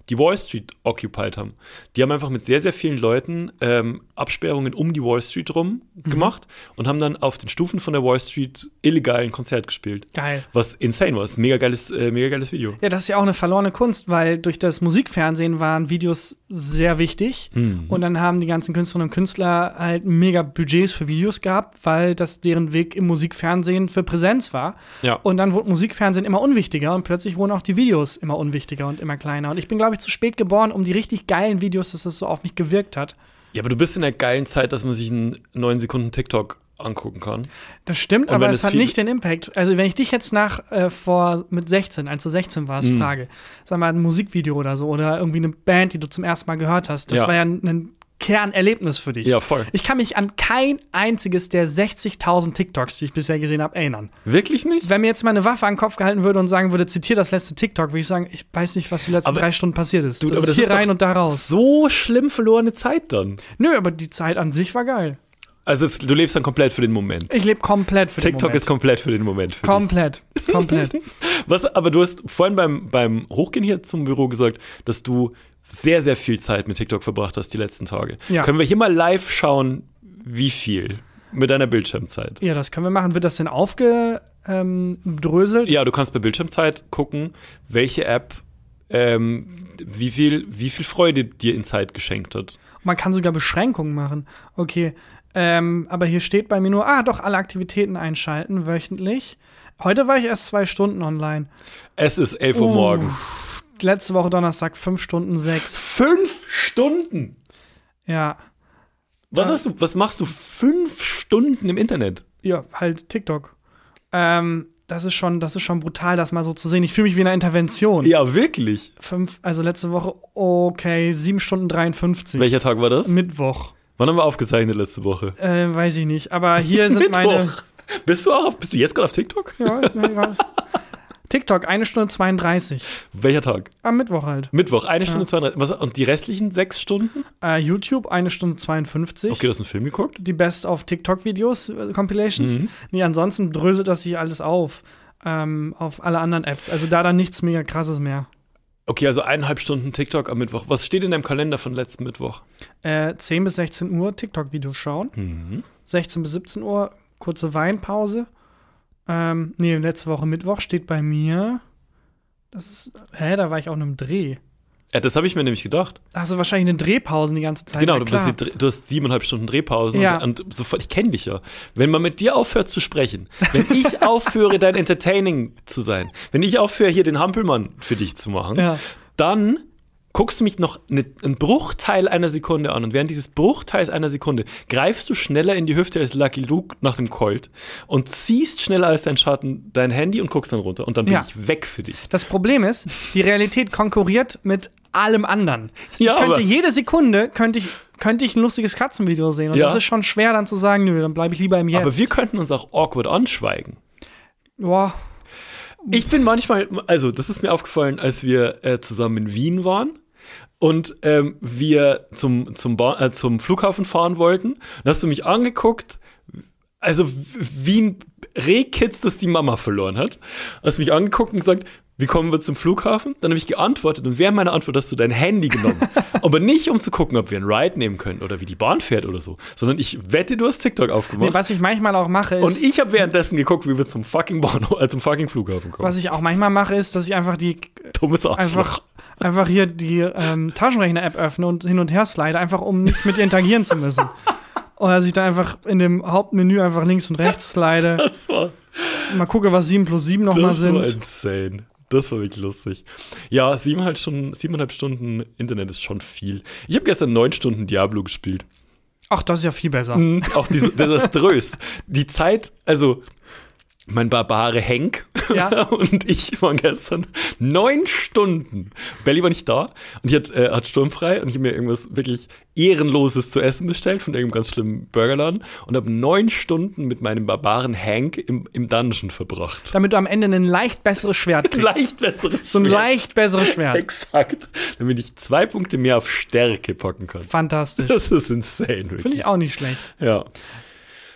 die Wall Street occupied haben. Die haben einfach mit sehr, sehr vielen Leuten ähm, Absperrungen um die Wall Street rum mhm. gemacht und haben dann auf den Stufen von der Wall Street illegal ein Konzert gespielt. Geil. Was insane war. Das ist ein mega geiles, äh, mega geiles Video. Ja, das ist ja auch eine verlorene Kunst, weil durch das Musikfernsehen waren Videos sehr wichtig. Mhm. Und dann haben die ganzen Künstlerinnen und Künstler halt mega Budgets für Videos gehabt, weil das deren Weg im Musikfernsehen für Präsenz war. Ja. Und dann wurde Musikfernsehen immer unwichtiger und plötzlich wurden auch die Videos immer unwichtiger und immer kleiner. Und ich bin, glaube ich, zu spät geboren, um die richtig geilen Videos, dass das so auf mich gewirkt hat. Ja, aber du bist in der geilen Zeit, dass man sich einen neun Sekunden TikTok angucken kann. Das stimmt, aber es hat nicht den Impact. Also wenn ich dich jetzt nach äh, vor mit sechzehn, als du sechzehn warst, mm. frage, sag mal ein Musikvideo oder so oder irgendwie eine Band, die du zum ersten Mal gehört hast, das ja. war ja ein, ein Kernerlebnis für dich. Ja, voll. Ich kann mich an kein einziges der sechzigtausend TikToks, die ich bisher gesehen habe, erinnern. Wirklich nicht? Wenn mir jetzt mal eine Waffe an den Kopf gehalten würde und sagen würde, zitiere das letzte TikTok, würde ich sagen, ich weiß nicht, was die letzten aber, drei Stunden passiert ist. Du, das aber ist das hier ist rein und da raus. So schlimm verlorene Zeit dann. Nö, aber die Zeit an sich war geil. Also es, du lebst dann komplett für den Moment. Ich lebe komplett für TikTok den Moment. TikTok ist komplett für den Moment. Für komplett, dich. komplett. Was, aber du hast vorhin beim, beim Hochgehen hier zum Büro gesagt, dass du sehr, sehr viel Zeit mit TikTok verbracht hast die letzten Tage. Ja. Können wir hier mal live schauen, wie viel mit deiner Bildschirmzeit? Ja, das können wir machen. Wird das denn aufgedröselt? Ähm, ja, du kannst bei Bildschirmzeit gucken, welche App ähm, wie viel, wie viel Freude dir in Zeit geschenkt hat. Man kann sogar Beschränkungen machen. Okay, ähm, aber hier steht bei mir nur, ah, doch, alle Aktivitäten einschalten, wöchentlich. Heute war ich erst zwei Stunden online. Es ist elf Uhr uh, morgens. Letzte Woche Donnerstag fünf Stunden sechs. Fünf Stunden? Ja. Was, hast du, was machst du fünf Stunden im Internet? Ja, halt TikTok. Ähm, das ist schon, das ist schon brutal, das mal so zu sehen. Ich fühle mich wie in einer Intervention. Ja, wirklich? Fünf, also letzte Woche, okay, sieben Stunden dreiundfünfzig. Welcher Tag war das? Mittwoch. Wann haben wir aufgezeichnet letzte Woche? Äh, weiß ich nicht. Aber hier sind meine. Bist du auch auf, bist du jetzt gerade auf TikTok? Ja, ja. TikTok, eine Stunde zweiunddreißig. Welcher Tag? Am Mittwoch halt. Mittwoch, eine Stunde ja. zweiunddreißig. Was, und die restlichen sechs Stunden? Uh, YouTube, eine Stunde zweiundfünfzig. Okay, du hast einen Film geguckt? Die Best of TikTok-Videos, äh, Compilations. Mhm. Nee, ansonsten dröselt das sich alles auf. Ähm, auf alle anderen Apps. Also da dann nichts mega krasses mehr. Okay, also eineinhalb Stunden TikTok am Mittwoch. Was steht in deinem Kalender von letzten Mittwoch? Äh, zehn bis sechzehn Uhr TikTok-Videos schauen. Mhm. sechzehn bis siebzehn Uhr kurze Weinpause. Ähm, nee, letzte Woche Mittwoch steht bei mir. Das ist. Hä, da war ich auch in einem Dreh. Ja, das habe ich mir nämlich gedacht. Hast du wahrscheinlich eine Drehpausen die ganze Zeit. Genau, ja, du, bist die, du hast siebeneinhalb Stunden Drehpausen ja. und, und sofort, ich kenne dich ja. Wenn man mit dir aufhört zu sprechen, wenn ich aufhöre, dein Entertaining zu sein, wenn ich aufhöre, hier den Hampelmann für dich zu machen, ja. dann guckst du mich noch eine, einen Bruchteil einer Sekunde an und während dieses Bruchteils einer Sekunde greifst du schneller in die Hüfte als Lucky Luke nach dem Colt und ziehst schneller als dein Schatten dein Handy und guckst dann runter und dann bin ja. ich weg für dich. Das Problem ist, die Realität konkurriert mit allem anderen. Ja, ich könnte aber jede Sekunde könnte ich, könnte ich ein lustiges Katzenvideo sehen und ja. das ist schon schwer dann zu sagen, nö, dann bleibe ich lieber im Jetzt. Aber wir könnten uns auch awkward anschweigen. Boah. Ich bin manchmal, also das ist mir aufgefallen, als wir äh, zusammen in Wien waren und ähm, wir zum, zum, ba- äh, zum Flughafen fahren wollten. Dann hast du mich angeguckt, also wie ein Rehkitz, das die Mama verloren hat. Hast mich angeguckt und gesagt, wie kommen wir zum Flughafen? Dann habe ich geantwortet und während meiner Antwort hast du dein Handy genommen. Aber nicht, um zu gucken, ob wir einen Ride nehmen können oder wie die Bahn fährt oder so, sondern ich wette, du hast TikTok aufgemacht. Nee, was ich manchmal auch mache, ist. Und ich habe währenddessen geguckt, wie wir zum fucking Bahnhof, äh, zum fucking Flughafen kommen. Was ich auch manchmal mache, ist, dass ich einfach die. Dummes Arschloch. Einfach, einfach hier die ähm, Taschenrechner-App öffne und hin und her slide, einfach um nicht mit ihr interagieren zu müssen. Oder dass ich dann einfach in dem Hauptmenü einfach links und rechts slide. Das war. Mal gucke, was sieben plus sieben nochmal sind. Das war insane. Das war wirklich lustig. Ja, siebeneinhalb Stunden, siebeneinhalb Stunden Internet ist schon viel. Ich habe gestern neun Stunden Diablo gespielt. Ach, das ist ja viel besser. Mhm, auch diese, desaströs. Die Zeit, also mein Barbare Henk ja. und ich waren gestern neun Stunden. Belly war nicht da und ich hatte, äh, hatte sturmfrei und ich habe mir irgendwas wirklich Ehrenloses zu essen bestellt von irgendeinem ganz schlimmen Burgerladen und habe neun Stunden mit meinem Barbaren Hank im, im Dungeon verbracht. Damit du am Ende ein leicht besseres Schwert kriegst. Ein leicht besseres Schwert. So ein leicht besseres Schwert. Exakt. Damit ich zwei Punkte mehr auf Stärke packen kann. Fantastisch. Das ist insane, wirklich. Finde ich auch nicht schlecht. Ja.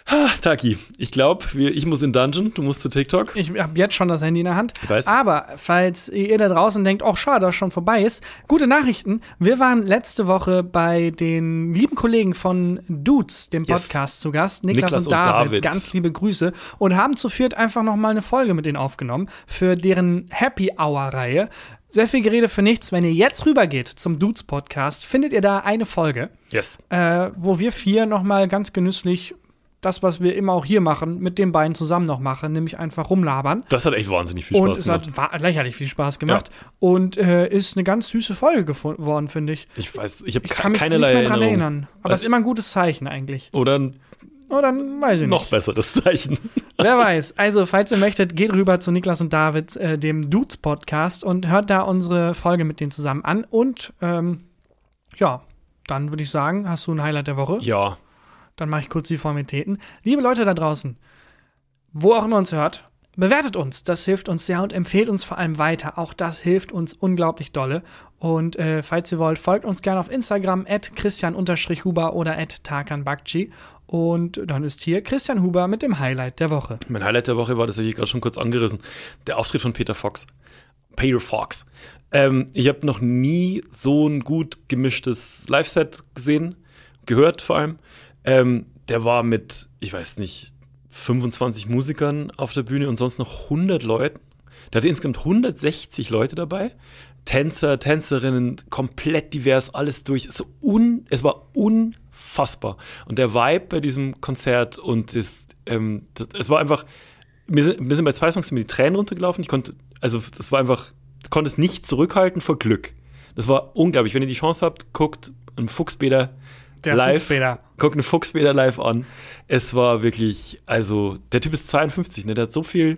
Taki, ich glaube, ich muss in Dungeon, du musst zu TikTok. Ich habe jetzt schon das Handy in der Hand. Ich weiß. Aber falls ihr da draußen denkt, oh schade, dass schon vorbei ist, gute Nachrichten. Wir waren letzte Woche bei den lieben Kollegen von Dudes, dem Podcast, yes. zu Gast. Niklas, Niklas und, und David. David. Ganz liebe Grüße. Und haben zu viert einfach noch mal eine Folge mit denen aufgenommen für deren Happy Hour-Reihe. Sehr viel Gerede für nichts. Wenn ihr jetzt rübergeht zum Dudes Podcast, findet ihr da eine Folge, yes. äh, wo wir vier noch mal ganz genüsslich das, was wir immer auch hier machen, mit den beiden zusammen noch machen, nämlich einfach rumlabern. Das hat echt wahnsinnig viel Spaß und es gemacht. Und es hat lächerlich viel Spaß gemacht. Ja. Und äh, ist eine ganz süße Folge geworden, finde ich. Ich weiß, ich habe ich kann mich keinerlei nicht mehr dran Erinnerung. erinnern. Aber es ist immer ein gutes Zeichen eigentlich. Oder ein Oder ein, weiß ich noch nicht. besseres Zeichen. Wer weiß. Also, falls ihr möchtet, geht rüber zu Niklas und David, äh, dem Dudes-Podcast, und hört da unsere Folge mit denen zusammen an. Und, ähm, ja, dann würde ich sagen, hast du ein Highlight der Woche? Ja. Dann mache ich kurz die Formalitäten. Liebe Leute da draußen, wo auch immer uns hört, bewertet uns. Das hilft uns sehr und empfehlt uns vor allem weiter. Auch das hilft uns unglaublich dolle. Und äh, falls ihr wollt, folgt uns gerne auf Instagram at christian-huber oder at tarkanbakci. Und dann ist hier Christian Huber mit dem Highlight der Woche. Mein Highlight der Woche war, das habe ich gerade schon kurz angerissen, der Auftritt von Peter Fox. Peter Fox. Ähm, ich habe noch nie so ein gut gemischtes Live-Set gesehen, gehört vor allem. Ähm, der war mit, ich weiß nicht, fünfundzwanzig Musikern auf der Bühne und sonst noch hundert Leuten. Der hatte insgesamt hundertsechzig Leute dabei. Tänzer, Tänzerinnen, komplett divers, alles durch. Es, un, es war unfassbar. Und der Vibe bei diesem Konzert und das, ähm, das, es war einfach, mir sind, mir sind bei zwei Songs mir die Tränen runtergelaufen. Ich konnte, also das war einfach, ich konnte es nicht zurückhalten vor Glück. Das war unglaublich. Wenn ihr die Chance habt, guckt einen Fuchsbäder Der live. Fuchsbäder. Guckt einen Fuchsbäder live an. Es war wirklich, also, der Typ ist zweiundfünfzig, ne? Der hat so viel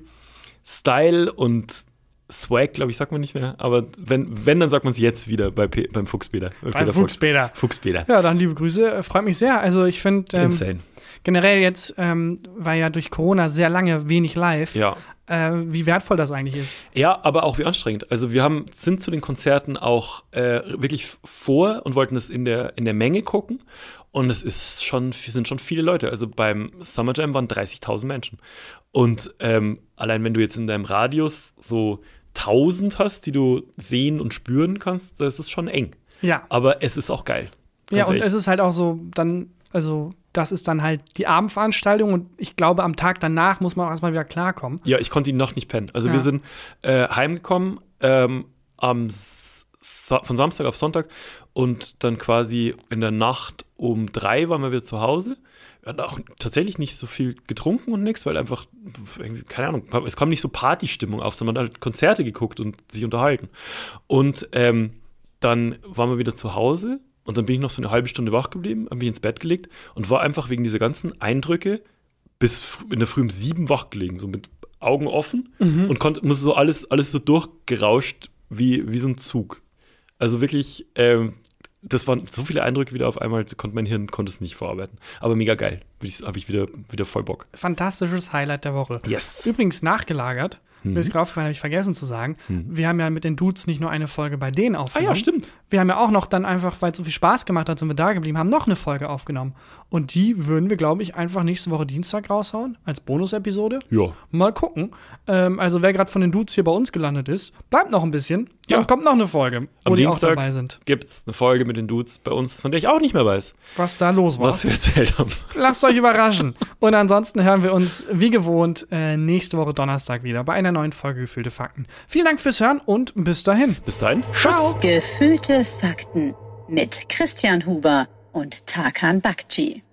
Style und Swag, glaube ich, sagt man nicht mehr. Aber wenn, wenn dann sagt man es jetzt wieder bei P- beim Fuchsbäder. Bei Beim Fuchsbäder. Fuchsbäder. Ja, dann liebe Grüße. Freut mich sehr. Also, ich finde ähm, Insane. generell jetzt, ähm, war ja durch Corona sehr lange wenig live. Ja. Äh, wie wertvoll das eigentlich ist. Ja, aber auch wie anstrengend. Also wir haben, sind zu den Konzerten auch äh, wirklich vor und wollten das in der, in der Menge gucken. Und es ist schon, sind schon viele Leute. Also beim Summer Jam waren dreißigtausend Menschen. Und ähm, allein wenn du jetzt in deinem Radius so tausend hast, die du sehen und spüren kannst, das ist schon eng. Ja. Aber es ist auch geil. Ja, und ehrlich. es ist halt auch so, dann, also das ist dann halt die Abendveranstaltung und ich glaube, am Tag danach muss man auch erstmal wieder klarkommen. Ja, ich konnte ihn noch nicht pennen. Also ja. wir sind äh, heimgekommen ähm, am S- von Samstag auf Sonntag und dann quasi in der Nacht um drei waren wir wieder zu Hause. Wir hatten auch tatsächlich nicht so viel getrunken und nichts, weil einfach, irgendwie, keine Ahnung, es kam nicht so Partystimmung auf, sondern man hat halt Konzerte geguckt und sich unterhalten. Und ähm, dann waren wir wieder zu Hause. Und dann bin ich noch so eine halbe Stunde wach geblieben, habe mich ins Bett gelegt und war einfach wegen dieser ganzen Eindrücke bis in der Früh um sieben wach gelegen, so mit Augen offen mhm. und konnte, musste so alles, alles so durchgerauscht wie, wie so ein Zug. Also wirklich, ähm, das waren so viele Eindrücke wieder auf einmal, konnte mein Hirn konnte es nicht verarbeiten. Aber mega geil, habe ich wieder, wieder voll Bock. Fantastisches Highlight der Woche. Yes. Übrigens nachgelagert, mhm. mir ist gerade aufgefallen, habe ich vergessen zu sagen, mhm. wir haben ja mit den Dudes nicht nur eine Folge bei denen aufgenommen. Ah ja, stimmt. Wir haben ja auch noch dann einfach, weil es so viel Spaß gemacht hat, sind wir da geblieben, haben noch eine Folge aufgenommen. Und die würden wir, glaube ich, einfach nächste Woche Dienstag raushauen, als Bonusepisode. Ja. Mal gucken. Ähm, also wer gerade von den Dudes hier bei uns gelandet ist, bleibt noch ein bisschen. Dann ja. kommt noch eine Folge, wo Am die Dienstag auch dabei sind. Gibt es eine Folge mit den Dudes bei uns, von der ich auch nicht mehr weiß, was da los war. Was wir erzählt haben. Lasst euch überraschen. Und ansonsten hören wir uns wie gewohnt äh, nächste Woche Donnerstag wieder bei einer neuen Folge Gefühlte Fakten. Vielen Dank fürs Hören und bis dahin. Bis dahin. Ciao. Gefühlte Fakten mit Christian Huber und Tarkan Bakci.